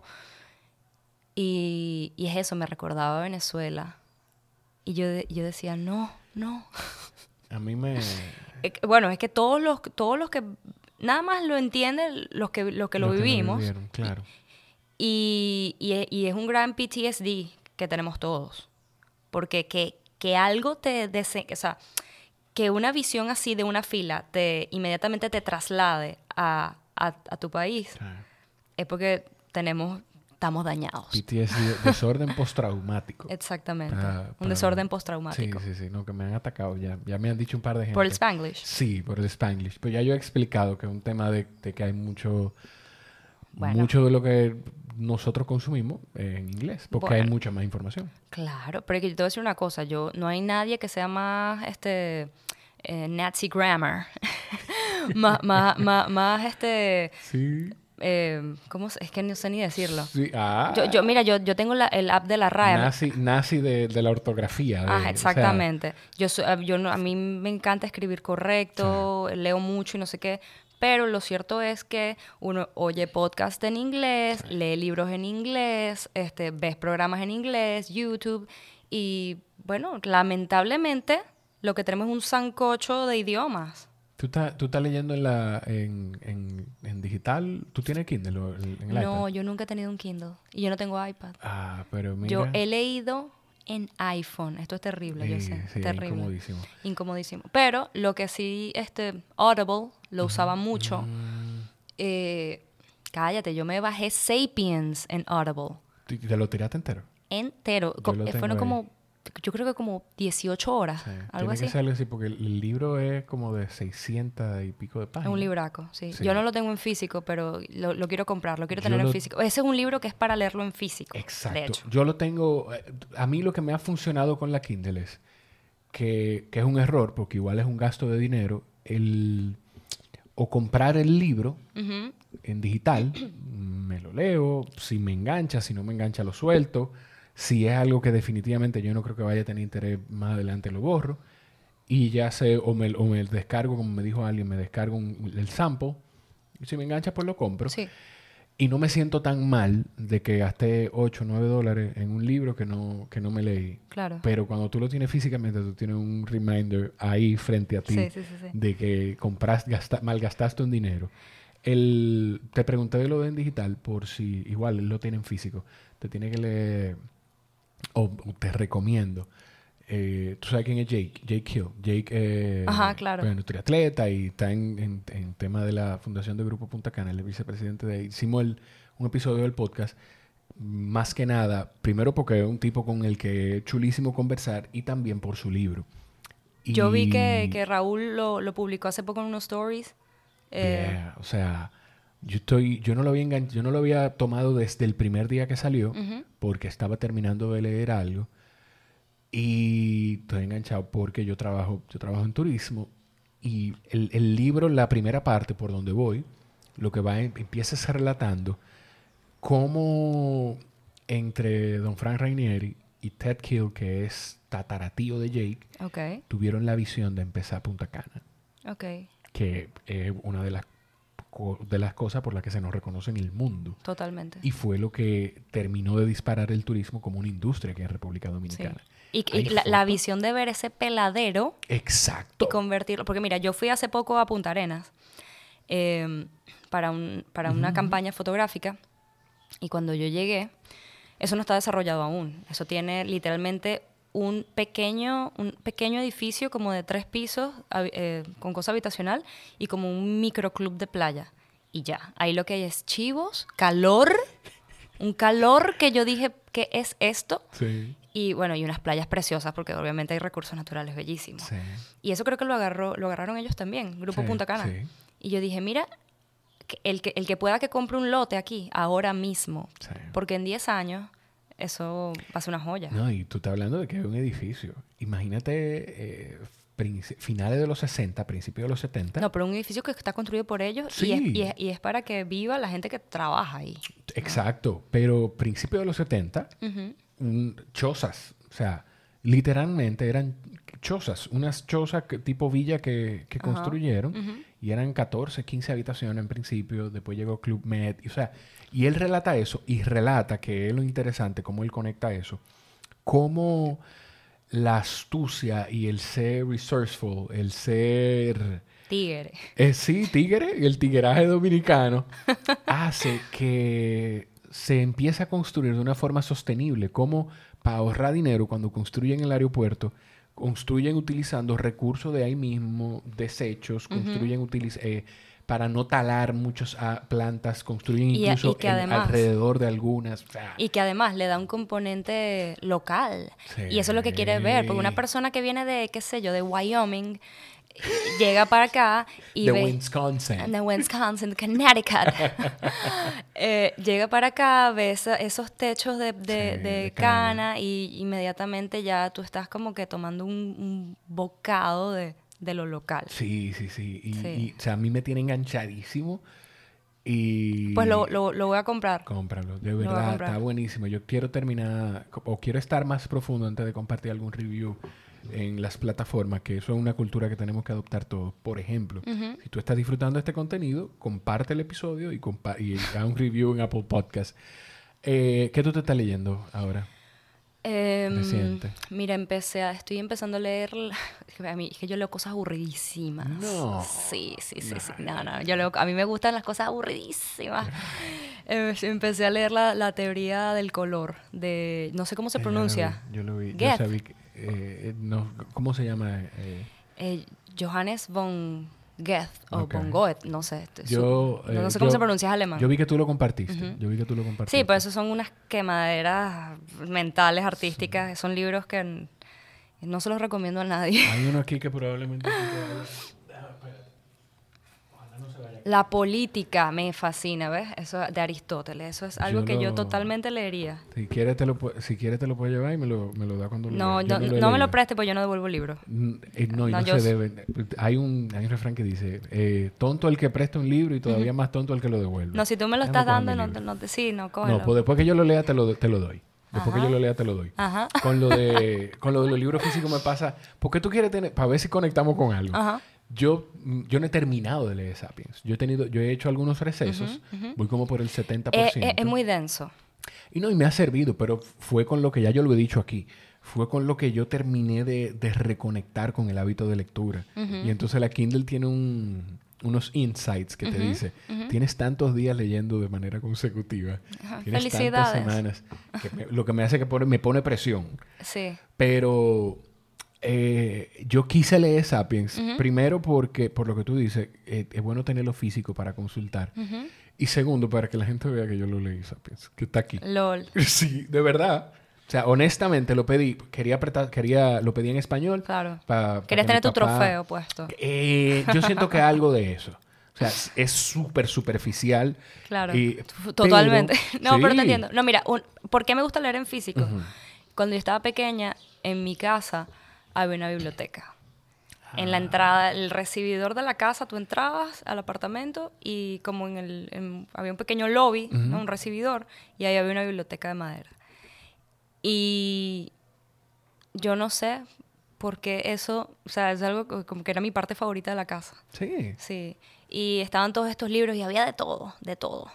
Y es eso, me recordaba a Venezuela. Y yo decía, no. A mí me... Bueno, es que todos los que nada más lo entienden los que lo vivimos. vivieron, claro. Y es un gran PTSD que tenemos todos. Porque que algo o sea, que una visión así de una fila inmediatamente te traslade a tu país, Sí. es porque estamos dañados. PTSD, desorden postraumático. Exactamente. Un desorden postraumático. Sí, no, que me han atacado ya. Ya me han dicho un par de gente. ¿Por el Spanglish? Sí, por el Spanglish. Pero ya yo he explicado que es un tema de que hay mucho Bueno. de lo que nosotros consumimos en inglés, porque hay Bueno. mucha más información. Claro, pero es que yo te voy a decir una cosa. No hay nadie que sea más Nazi grammar. más Sí. Es que no sé ni decirlo. Sí. Mira, yo tengo el app de la RAE. Nazi de la ortografía. Exactamente. A mí me encanta escribir correcto, leo mucho y no sé qué, pero lo cierto es que uno oye podcast en inglés, lee libros en inglés, ves programas en inglés, YouTube, y bueno, lamentablemente lo que tenemos es un sancocho de idiomas. ¿Tú estás leyendo en digital? ¿Tú tienes Kindle en el iPad? No, yo nunca he tenido un Kindle y yo no tengo iPad. Pero mira... Yo he leído en iPhone. Esto es terrible, yo sé. Sí, terrible. incomodísimo. Incomodísimo. Pero lo que sí, Audible lo usaba mucho. Cállate, yo me bajé Sapiens en Audible. ¿Te lo tiraste entero? Entero. Fueron como, yo creo que como 18 horas. Sí. Algo así. Tiene que ser algo así porque el libro es como de 600 y pico de páginas. Es un libraco, sí. Sí. Yo no lo tengo en físico, pero lo quiero comprar, lo quiero Yo tener en físico. Ese es un libro que es para leerlo en físico. Exacto. De hecho. Yo lo tengo... A mí lo que me ha funcionado con la Kindle es que es un error, porque igual es un gasto de dinero, o comprar el libro Ujú. en digital, me lo leo, si me engancha, si no me engancha lo suelto, si es algo que definitivamente yo no creo que vaya a tener interés más adelante lo borro, y ya sé, o me descargo, como me dijo alguien, me descargo el sample, y si me engancha pues lo compro. Sí. Y no me siento tan mal de que gasté 8 o 9 dólares en un libro que no me leí. Claro. Pero cuando tú lo tienes físicamente, tú tienes un reminder ahí frente a ti Sí. de que malgastaste un dinero. Te pregunté de lo de en digital por si igual lo tiene en físico. Te tiene que leer, o te recomiendo. ¿Tú sabes quién es Jake? Jake Hill. Jake Ajá, claro. Bueno, triatleta y está en tema de la fundación de Grupo Punta Cana, el vicepresidente de ahí. Hicimos un episodio del podcast, más que nada, primero porque es un tipo con el que es chulísimo conversar y también por su libro. Yo vi que Raúl lo publicó hace poco en unos stories. O sea, yo no lo había tomado desde el primer día que salió, porque estaba terminando de leer algo. Y estoy enganchado porque yo trabajo en turismo y el libro, la primera parte por donde voy, lo que empieza relatando cómo entre Don Frank Rainieri y Ted Kill, que es tataratío de Jake, tuvieron la visión de empezar Punta Cana. Que es una de las cosas por las que se nos reconoce en el mundo. Totalmente. Y fue lo que terminó de disparar el turismo como una industria aquí en República Dominicana. Sí. Y la visión de ver ese peladero. Exacto. Y convertirlo. Porque mira, yo fui hace poco a Punta Arenas para una campaña fotográfica. Y cuando yo llegué, eso no está desarrollado aún. Eso tiene literalmente un pequeño edificio como de 3 pisos con cosa habitacional y como un microclub de playa. Y ya. Ahí lo que hay es chivos, calor. Un calor que yo dije, ¿qué es esto? Sí. Y bueno, y unas playas preciosas porque obviamente hay recursos naturales bellísimos. Sí. Y eso creo que lo agarraron ellos también, Grupo Punta Cana. Sí. Y yo dije, mira, el que pueda que compre un lote aquí, ahora mismo. Sí. Porque en 10 años eso va a ser una joya. No, y tú estás hablando de que es un edificio. Imagínate finales de los 60, principios de los 70. No, pero un edificio que está construido por ellos Sí. y es para que viva la gente que trabaja ahí. Exacto, pero principios de los 70, Ujú. chozas, o sea, literalmente eran chozas, unas chozas tipo villa que Ajá. construyeron Ujú. y eran 14, 15 habitaciones en principio, después llegó Club Med, o sea, y él relata eso y relata que es lo interesante, cómo él conecta eso, cómo la astucia y el ser resourceful, el ser... Tigre. Sí, tigre, el tigueraje dominicano hace que se empiece a construir de una forma sostenible, como para ahorrar dinero cuando construyen el aeropuerto, construyen utilizando recursos de ahí mismo, desechos, construyen para no talar muchas plantas, construyen Y incluso que además... alrededor de algunas. O sea, Y que además le da un componente local. Y eso es lo que quiere ver. Porque una sí. persona que viene de, qué sé yo, de Wyoming, llega para acá y De ve... Wisconsin. De Wisconsin, Connecticut. Llega para acá, ve esos techos de de cana cana. y inmediatamente ya tú estás como que tomando un bocado de lo local. Sí, sí, sí. Sí. O sea, a mí me tiene enganchadísimo y... Pues lo voy a comprar. Cómpralo, de Lo voy a verdad, comprar. está buenísimo. Yo quiero terminar, o quiero estar más profundo antes de compartir algún review en las plataformas, que eso es una cultura que tenemos que adoptar todos. Por ejemplo, Ujú. si tú estás disfrutando de este contenido, comparte el episodio y haga un review en Apple Podcast. ¿Qué tú te estás leyendo ahora? Reciente. Mira, estoy empezando a leer, a mí, es que yo leo cosas aburridísimas. No. Sí. No, a mí me gustan las cosas aburridísimas. Empecé a leer la teoría del color, no sé cómo se pronuncia. Yo lo vi. Yo Goethe. sabía no, ¿cómo se llama? Johannes von Goethe o Ok. von Goethe, no sé. No sé yo- cómo se pronuncia, es alemán. Yo vi que tú lo compartiste. Ujú. Yo vi que tú lo compartiste. Sí, pues eso son unas quemaderas mentales, artísticas. Son libros que no se los recomiendo a nadie. Hay uno aquí que probablemente... Ojalá no se vaya. La política me fascina, ¿ves? Eso de Aristóteles. Eso es algo que yo lo- totalmente leería. Si quieres te lo puedes llevar y me lo da cuando lo No, leas. Yo no, he no me lo leído. preste, pues yo no devuelvo el libro. No, y No, no yo se s- debe. Hay un refrán que dice, tonto el que presta un libro y todavía más tonto el que lo devuelve. No, si tú me lo Déjame estás coger dando, mi libro. sí, no, cógelo. No, pues después que yo lo lea te lo doy. Después que Ajá. yo lo lea te lo doy. Ajá. Con lo de los libros físicos me pasa, ¿por qué tú quieres tener, para ver si conectamos con algo? Ajá. Yo no he terminado de leer Sapiens. Yo he hecho algunos recesos. Voy como por el 70%. Es muy denso. Y me ha servido, pero fue con lo que ya yo lo he dicho aquí. Fue con lo que yo terminé de reconectar con el hábito de lectura. Y entonces la Kindle tiene unos insights que te dice, tienes tantos días leyendo de manera consecutiva. Ajá. Tienes Felicidades. tantas semanas. Lo que me hace que me pone presión. Sí. Pero yo quise leer Sapiens, primero porque, por lo que tú dices, es bueno tenerlo físico para consultar. Y segundo, para que la gente vea que yo lo leí Sapiens, que está aquí. LOL. Sí, de verdad. O sea, honestamente lo pedí. Lo pedí en español. Claro. pa Querías que mi tener tu papá- trofeo puesto. Yo siento que algo de eso. O sea, es súper superficial. Claro. y- Totalmente. pero- Pero te sí. entiendo. No, mira, ¿por qué me gusta leer en físico? Cuando yo estaba pequeña, en mi casa había una biblioteca. En la entrada, el recibidor de la casa, tú entrabas al apartamento y como había un pequeño lobby, ¿no? Un recibidor, y ahí había una biblioteca de madera. Y yo no sé por qué eso, o sea, es algo como que era mi parte favorita de la casa. Sí. Sí. Y estaban todos estos libros y había de todo, de todo.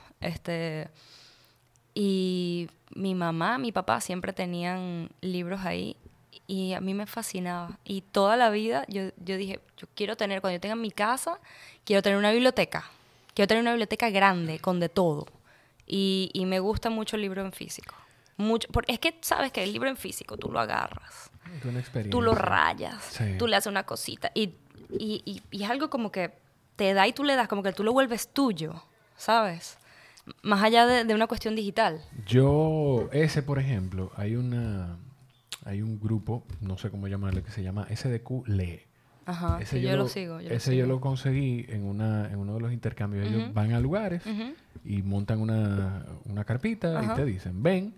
Y mi mamá, mi papá siempre tenían libros ahí y a mí me fascinaba. Y toda la vida yo dije, yo quiero tener, cuando yo tenga mi casa, quiero tener una biblioteca. Quiero tener una biblioteca grande, con de todo. Y me gusta mucho el libro en físico. Mucho, porque es que sabes que el libro en físico tú lo agarras, Es una experiencia. tú lo rayas, Sí. tú le haces una cosita y es algo como que te da y tú le das, como que tú lo vuelves tuyo, ¿sabes? Más allá de una cuestión digital. Por ejemplo, hay un grupo, no sé cómo llamarle, que se llama SDQ Lee. Ajá, Ese sí, yo lo sigo. yo lo conseguí en uno de los intercambios. Ellos van a lugares y montan una carpita Ajá. y te dicen, ven,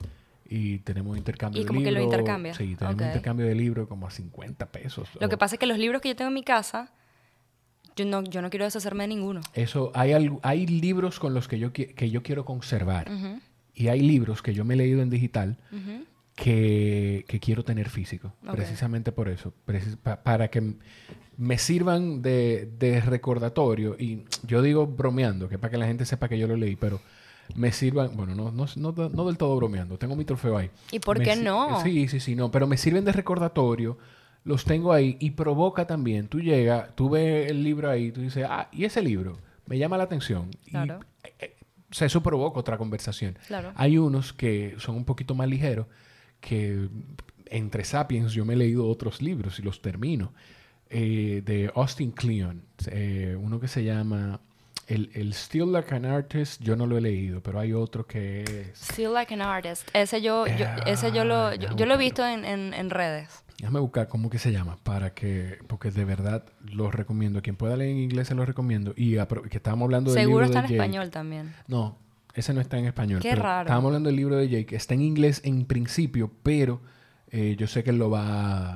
y tenemos intercambio ¿Y de como libros. que lo intercambias? Sí, tenemos Ok. intercambio de libros como a 50 pesos. Lo que pasa es que los libros que yo tengo en mi casa, yo no quiero deshacerme de ninguno. Eso, hay libros con los que yo quiero conservar. Ujú, Y hay libros que yo me he leído en digital ujú. que quiero tener físico. Ok. Precisamente por eso. Para que me sirvan de recordatorio. Y yo digo bromeando, que para que la gente sepa que yo lo leí, pero me sirvan... Bueno, no del todo bromeando. Tengo mi trofeo ahí. ¿Y por qué no? Sí, no. Pero me sirven de recordatorio. Los tengo ahí y provoca también. Tú llegas, tú ves el libro ahí, tú dices, y ese libro me llama la atención. Claro. O sea, eso provoca otra conversación. Claro. Hay unos que son un poquito más ligeros, que entre Sapiens yo me he leído otros libros y los termino. De Austin Kleon, uno que se llama el Still Like an Artist, yo no lo he leído, pero hay otro que es... Still Like an Artist. Ese yo lo he visto en redes. Déjame buscar cómo que se llama, porque de verdad los recomiendo. Quien pueda leer en inglés se los recomiendo. Y que estábamos hablando del Seguro libro está de en Jake. español también. No, ese no está en español. Qué pero raro. Estábamos hablando del libro de Jake. Está en inglés en principio, pero yo sé que él lo va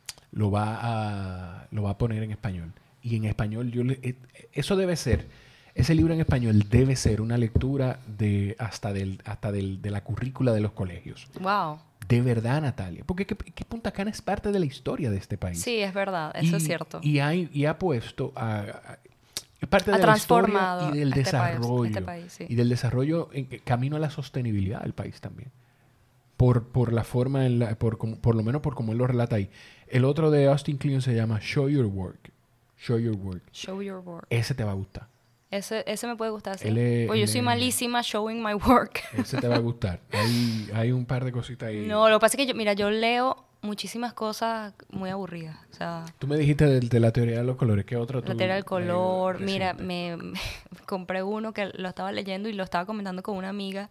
a poner en español. Y en español, eso debe ser, ese libro en español debe ser una lectura de la currícula de los colegios. Wow. De verdad, Natalia. Porque que Punta Cana es parte de la historia de este país. Sí, es verdad. Eso es cierto. Y ha puesto es parte de la transformado historia y del desarrollo. este país, sí. Y del desarrollo en camino a la sostenibilidad del país también. Por la forma, por lo menos por como él lo relata ahí. El otro de Austin Kleon se llama Show Your Work. Show Your Work. Show your work. Ese te va a gustar. Ese me puede gustar, sí. Él Yo soy malísima showing my work. Ese te va a gustar. Hay un par de cositas ahí. No, lo que pasa es que yo leo muchísimas cosas muy aburridas. O sea, Tú me dijiste de la teoría de los colores. ¿Qué otro tú? la teoría del color. Mira, reciente? me compré uno que lo estaba leyendo y lo estaba comentando con una amiga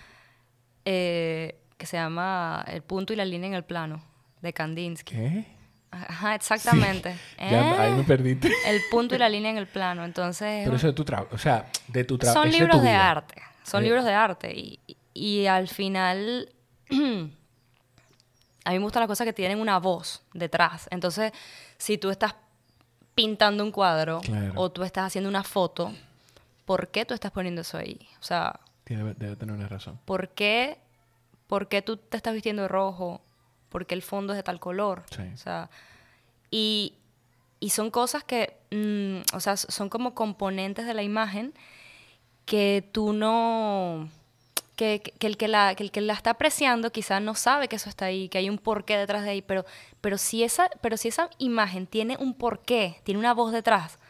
que se llama El punto y la línea en el plano, de Kandinsky. ¿Qué? Ajá, exactamente. Ya, ahí me perdiste. El punto y la línea en el plano. Entonces, Pero eso de tu trabajo. O sea, de tu trabajo. son libros de arte. Son libros de arte. Y al final, a mí me gustan las cosas que tienen una voz detrás. Entonces, si tú estás pintando un cuadro Claro. o tú estás haciendo una foto, ¿por qué tú estás poniendo eso ahí? O sea, Debe tener una razón. ¿por qué tú te estás vistiendo de rojo? ¿Por qué el fondo es de tal color? Sí. O sea, y son cosas que, o sea, son como componentes de la imagen que tú no... Que el que la está apreciando quizás no sabe que eso está ahí, que hay un porqué detrás de ahí, pero si esa imagen tiene un porqué, tiene una voz detrás,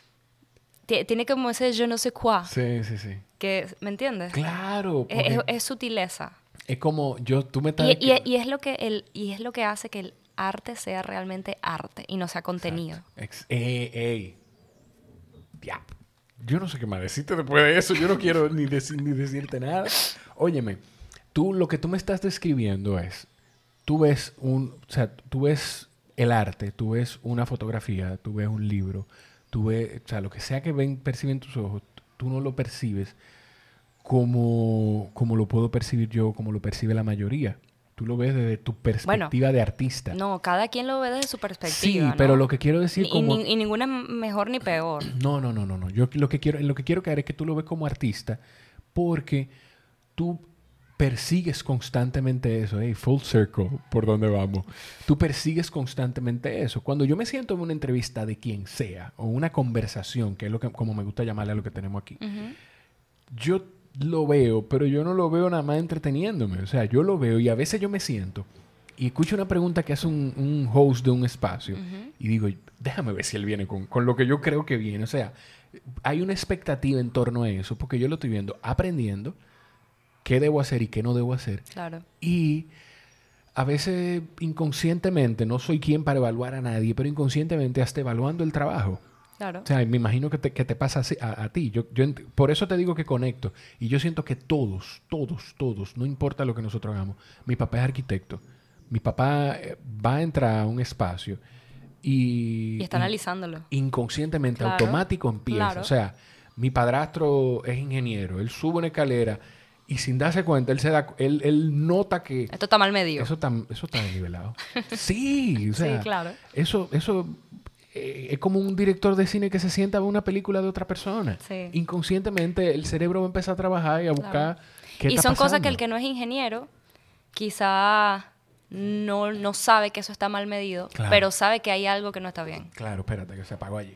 tiene como ese je ne sais quoi, Sí. que, ¿me entiendes? Claro. Es sutileza. Es como tú me estás... Y es lo que hace que el arte sea realmente arte y no sea contenido. Ey. Ya. Yo no sé qué más decirte después de eso. Yo no quiero ni decirte nada. Óyeme, lo que tú me estás describiendo es... Tú ves el arte, tú ves una fotografía, tú ves un libro, tú ves... O sea, lo que sea que perciben tus ojos, tú no lo percibes como lo puedo percibir yo, como lo percibe la mayoría. Tú lo ves desde tu perspectiva de artista. No, cada quien lo ve desde su perspectiva. Sí, ¿no? pero lo que quiero decir Y ninguna es mejor ni peor. No. Yo lo que quiero caer es que tú lo ves como artista porque tú persigues constantemente eso. Hey, full circle, ¿por dónde vamos? Tú persigues constantemente eso. Cuando yo me siento en una entrevista de quien sea o una conversación, que es como me gusta llamarle a lo que tenemos aquí, yo lo veo, pero yo no lo veo nada más entreteniéndome. O sea, yo lo veo y a veces yo me siento y escucho una pregunta que hace un host de un espacio y digo, déjame ver si él viene con lo que yo creo que viene. O sea, hay una expectativa en torno a eso porque yo lo estoy viendo, aprendiendo qué debo hacer y qué no debo hacer. Claro. Y a veces inconscientemente, no soy quien para evaluar a nadie, pero inconscientemente hasta evaluando el trabajo. Claro. O sea, me imagino que te pasa así a ti. Por eso te digo que conecto. Y yo siento que todos, no importa lo que nosotros hagamos. Mi papá es arquitecto. Mi papá va a entrar a un espacio y está analizándolo. Inconscientemente, Claro. automático empieza. Claro. O sea, mi padrastro es ingeniero. Él sube una escalera Y sin darse cuenta, él nota que... Esto está mal medido. Eso está nivelado. Sí, o sea... Sí, claro. Eso es como un director de cine que se sienta a ver una película de otra persona. Sí. Inconscientemente el cerebro va a empezar a trabajar y a buscar qué Y está son cosas pasando. que el que no es ingeniero quizá no sabe que eso está mal medido, Claro. pero sabe que hay algo que no está bien. Claro, espérate, que se apagó allí.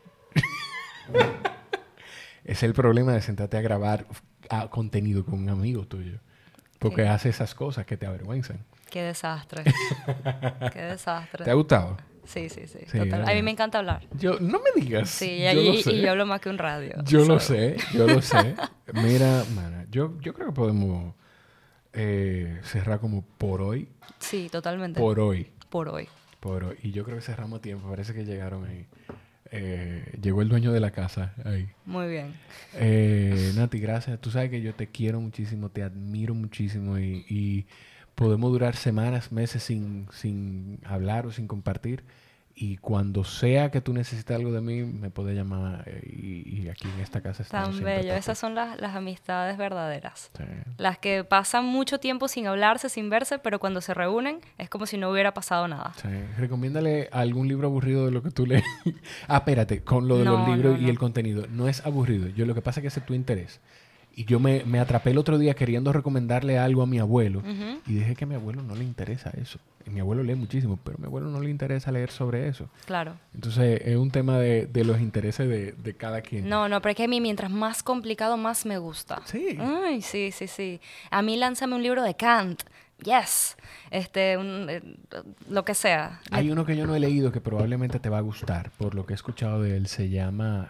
Es el problema de sentarte a grabar contenido con un amigo tuyo. Porque Sí. hace esas cosas que te avergüenzan. Qué desastre. Qué desastre. ¿Te ha gustado? Sí. Sí, Total. A mí ¿verdad? me encanta hablar. No me digas. Sí, yo lo sé. y yo hablo más que un radio. Yo lo So, sé. Mira, mana, yo creo que podemos cerrar como por hoy. Sí, totalmente. Por hoy. Por hoy. Y yo creo que cerramos a tiempo. Parece que llegaron ahí. Llegó el dueño de la casa ahí. Muy bien. Nati, gracias. Tú sabes que yo te quiero muchísimo, te admiro muchísimo y podemos durar semanas, meses sin hablar o sin compartir. Y cuando sea que tú necesites algo de mí, me puedes llamar y aquí en esta casa estamos Tan siempre bello. para Esas ti. son las amistades verdaderas. Sí. Las que pasan mucho tiempo sin hablarse, sin verse, pero cuando se reúnen es como si no hubiera pasado nada. Sí. Recomiéndale algún libro aburrido de lo que tú lees. Espérate, con lo de los No, libros no. y el contenido. No es aburrido. Lo que pasa es que ese es tu interés. Y yo me atrapé el otro día queriendo recomendarle algo a mi abuelo. Ujú. Y dije que a mi abuelo no le interesa eso. Y mi abuelo lee muchísimo, pero a mi abuelo no le interesa leer sobre eso. Claro. Entonces, es un tema de los intereses de cada quien. No, pero es que a mí mientras más complicado, más me gusta. Sí. Ay, sí. A mí lánzame un libro de Kant. Yes. Lo que sea. Hay uno que yo no he leído que probablemente te va a gustar, por lo que he escuchado de él. Se llama...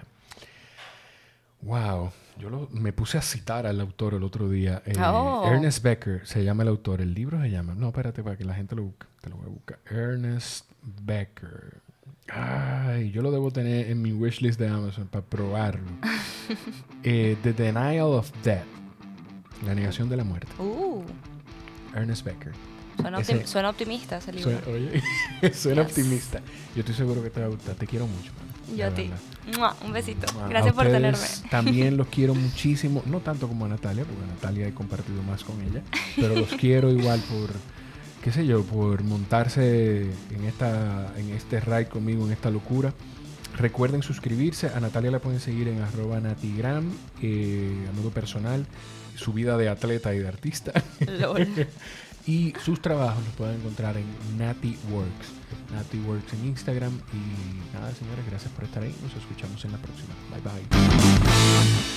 Wow. Me puse a citar al autor el otro día. Oh. Ernest Becker se llama el autor. El libro se llama... No, espérate, para que la gente lo busque. Te lo voy a buscar. Ernest Becker. Ay, yo lo debo tener en mi wishlist de Amazon para probarlo. The Denial of Death. La negación de la muerte. Ernest Becker. Suena optimista ese libro. Suena Yes. optimista. Yo estoy seguro que te va a gustar. Te quiero mucho, man. Yo a ti. verdad. Un besito. A Gracias por ustedes tenerme. También los quiero muchísimo. No tanto como a Natalia, porque a Natalia he compartido más con ella. Pero los quiero igual por, qué sé yo, por montarse en este ride conmigo, en esta locura. Recuerden suscribirse. A Natalia la pueden seguir en @natigram, a modo personal. Su vida de atleta y de artista. LOL. Y sus trabajos los pueden encontrar en NatiWorks. NatiWorks en Instagram. Y nada, señores, gracias por estar ahí. Nos escuchamos en la próxima. Bye, bye.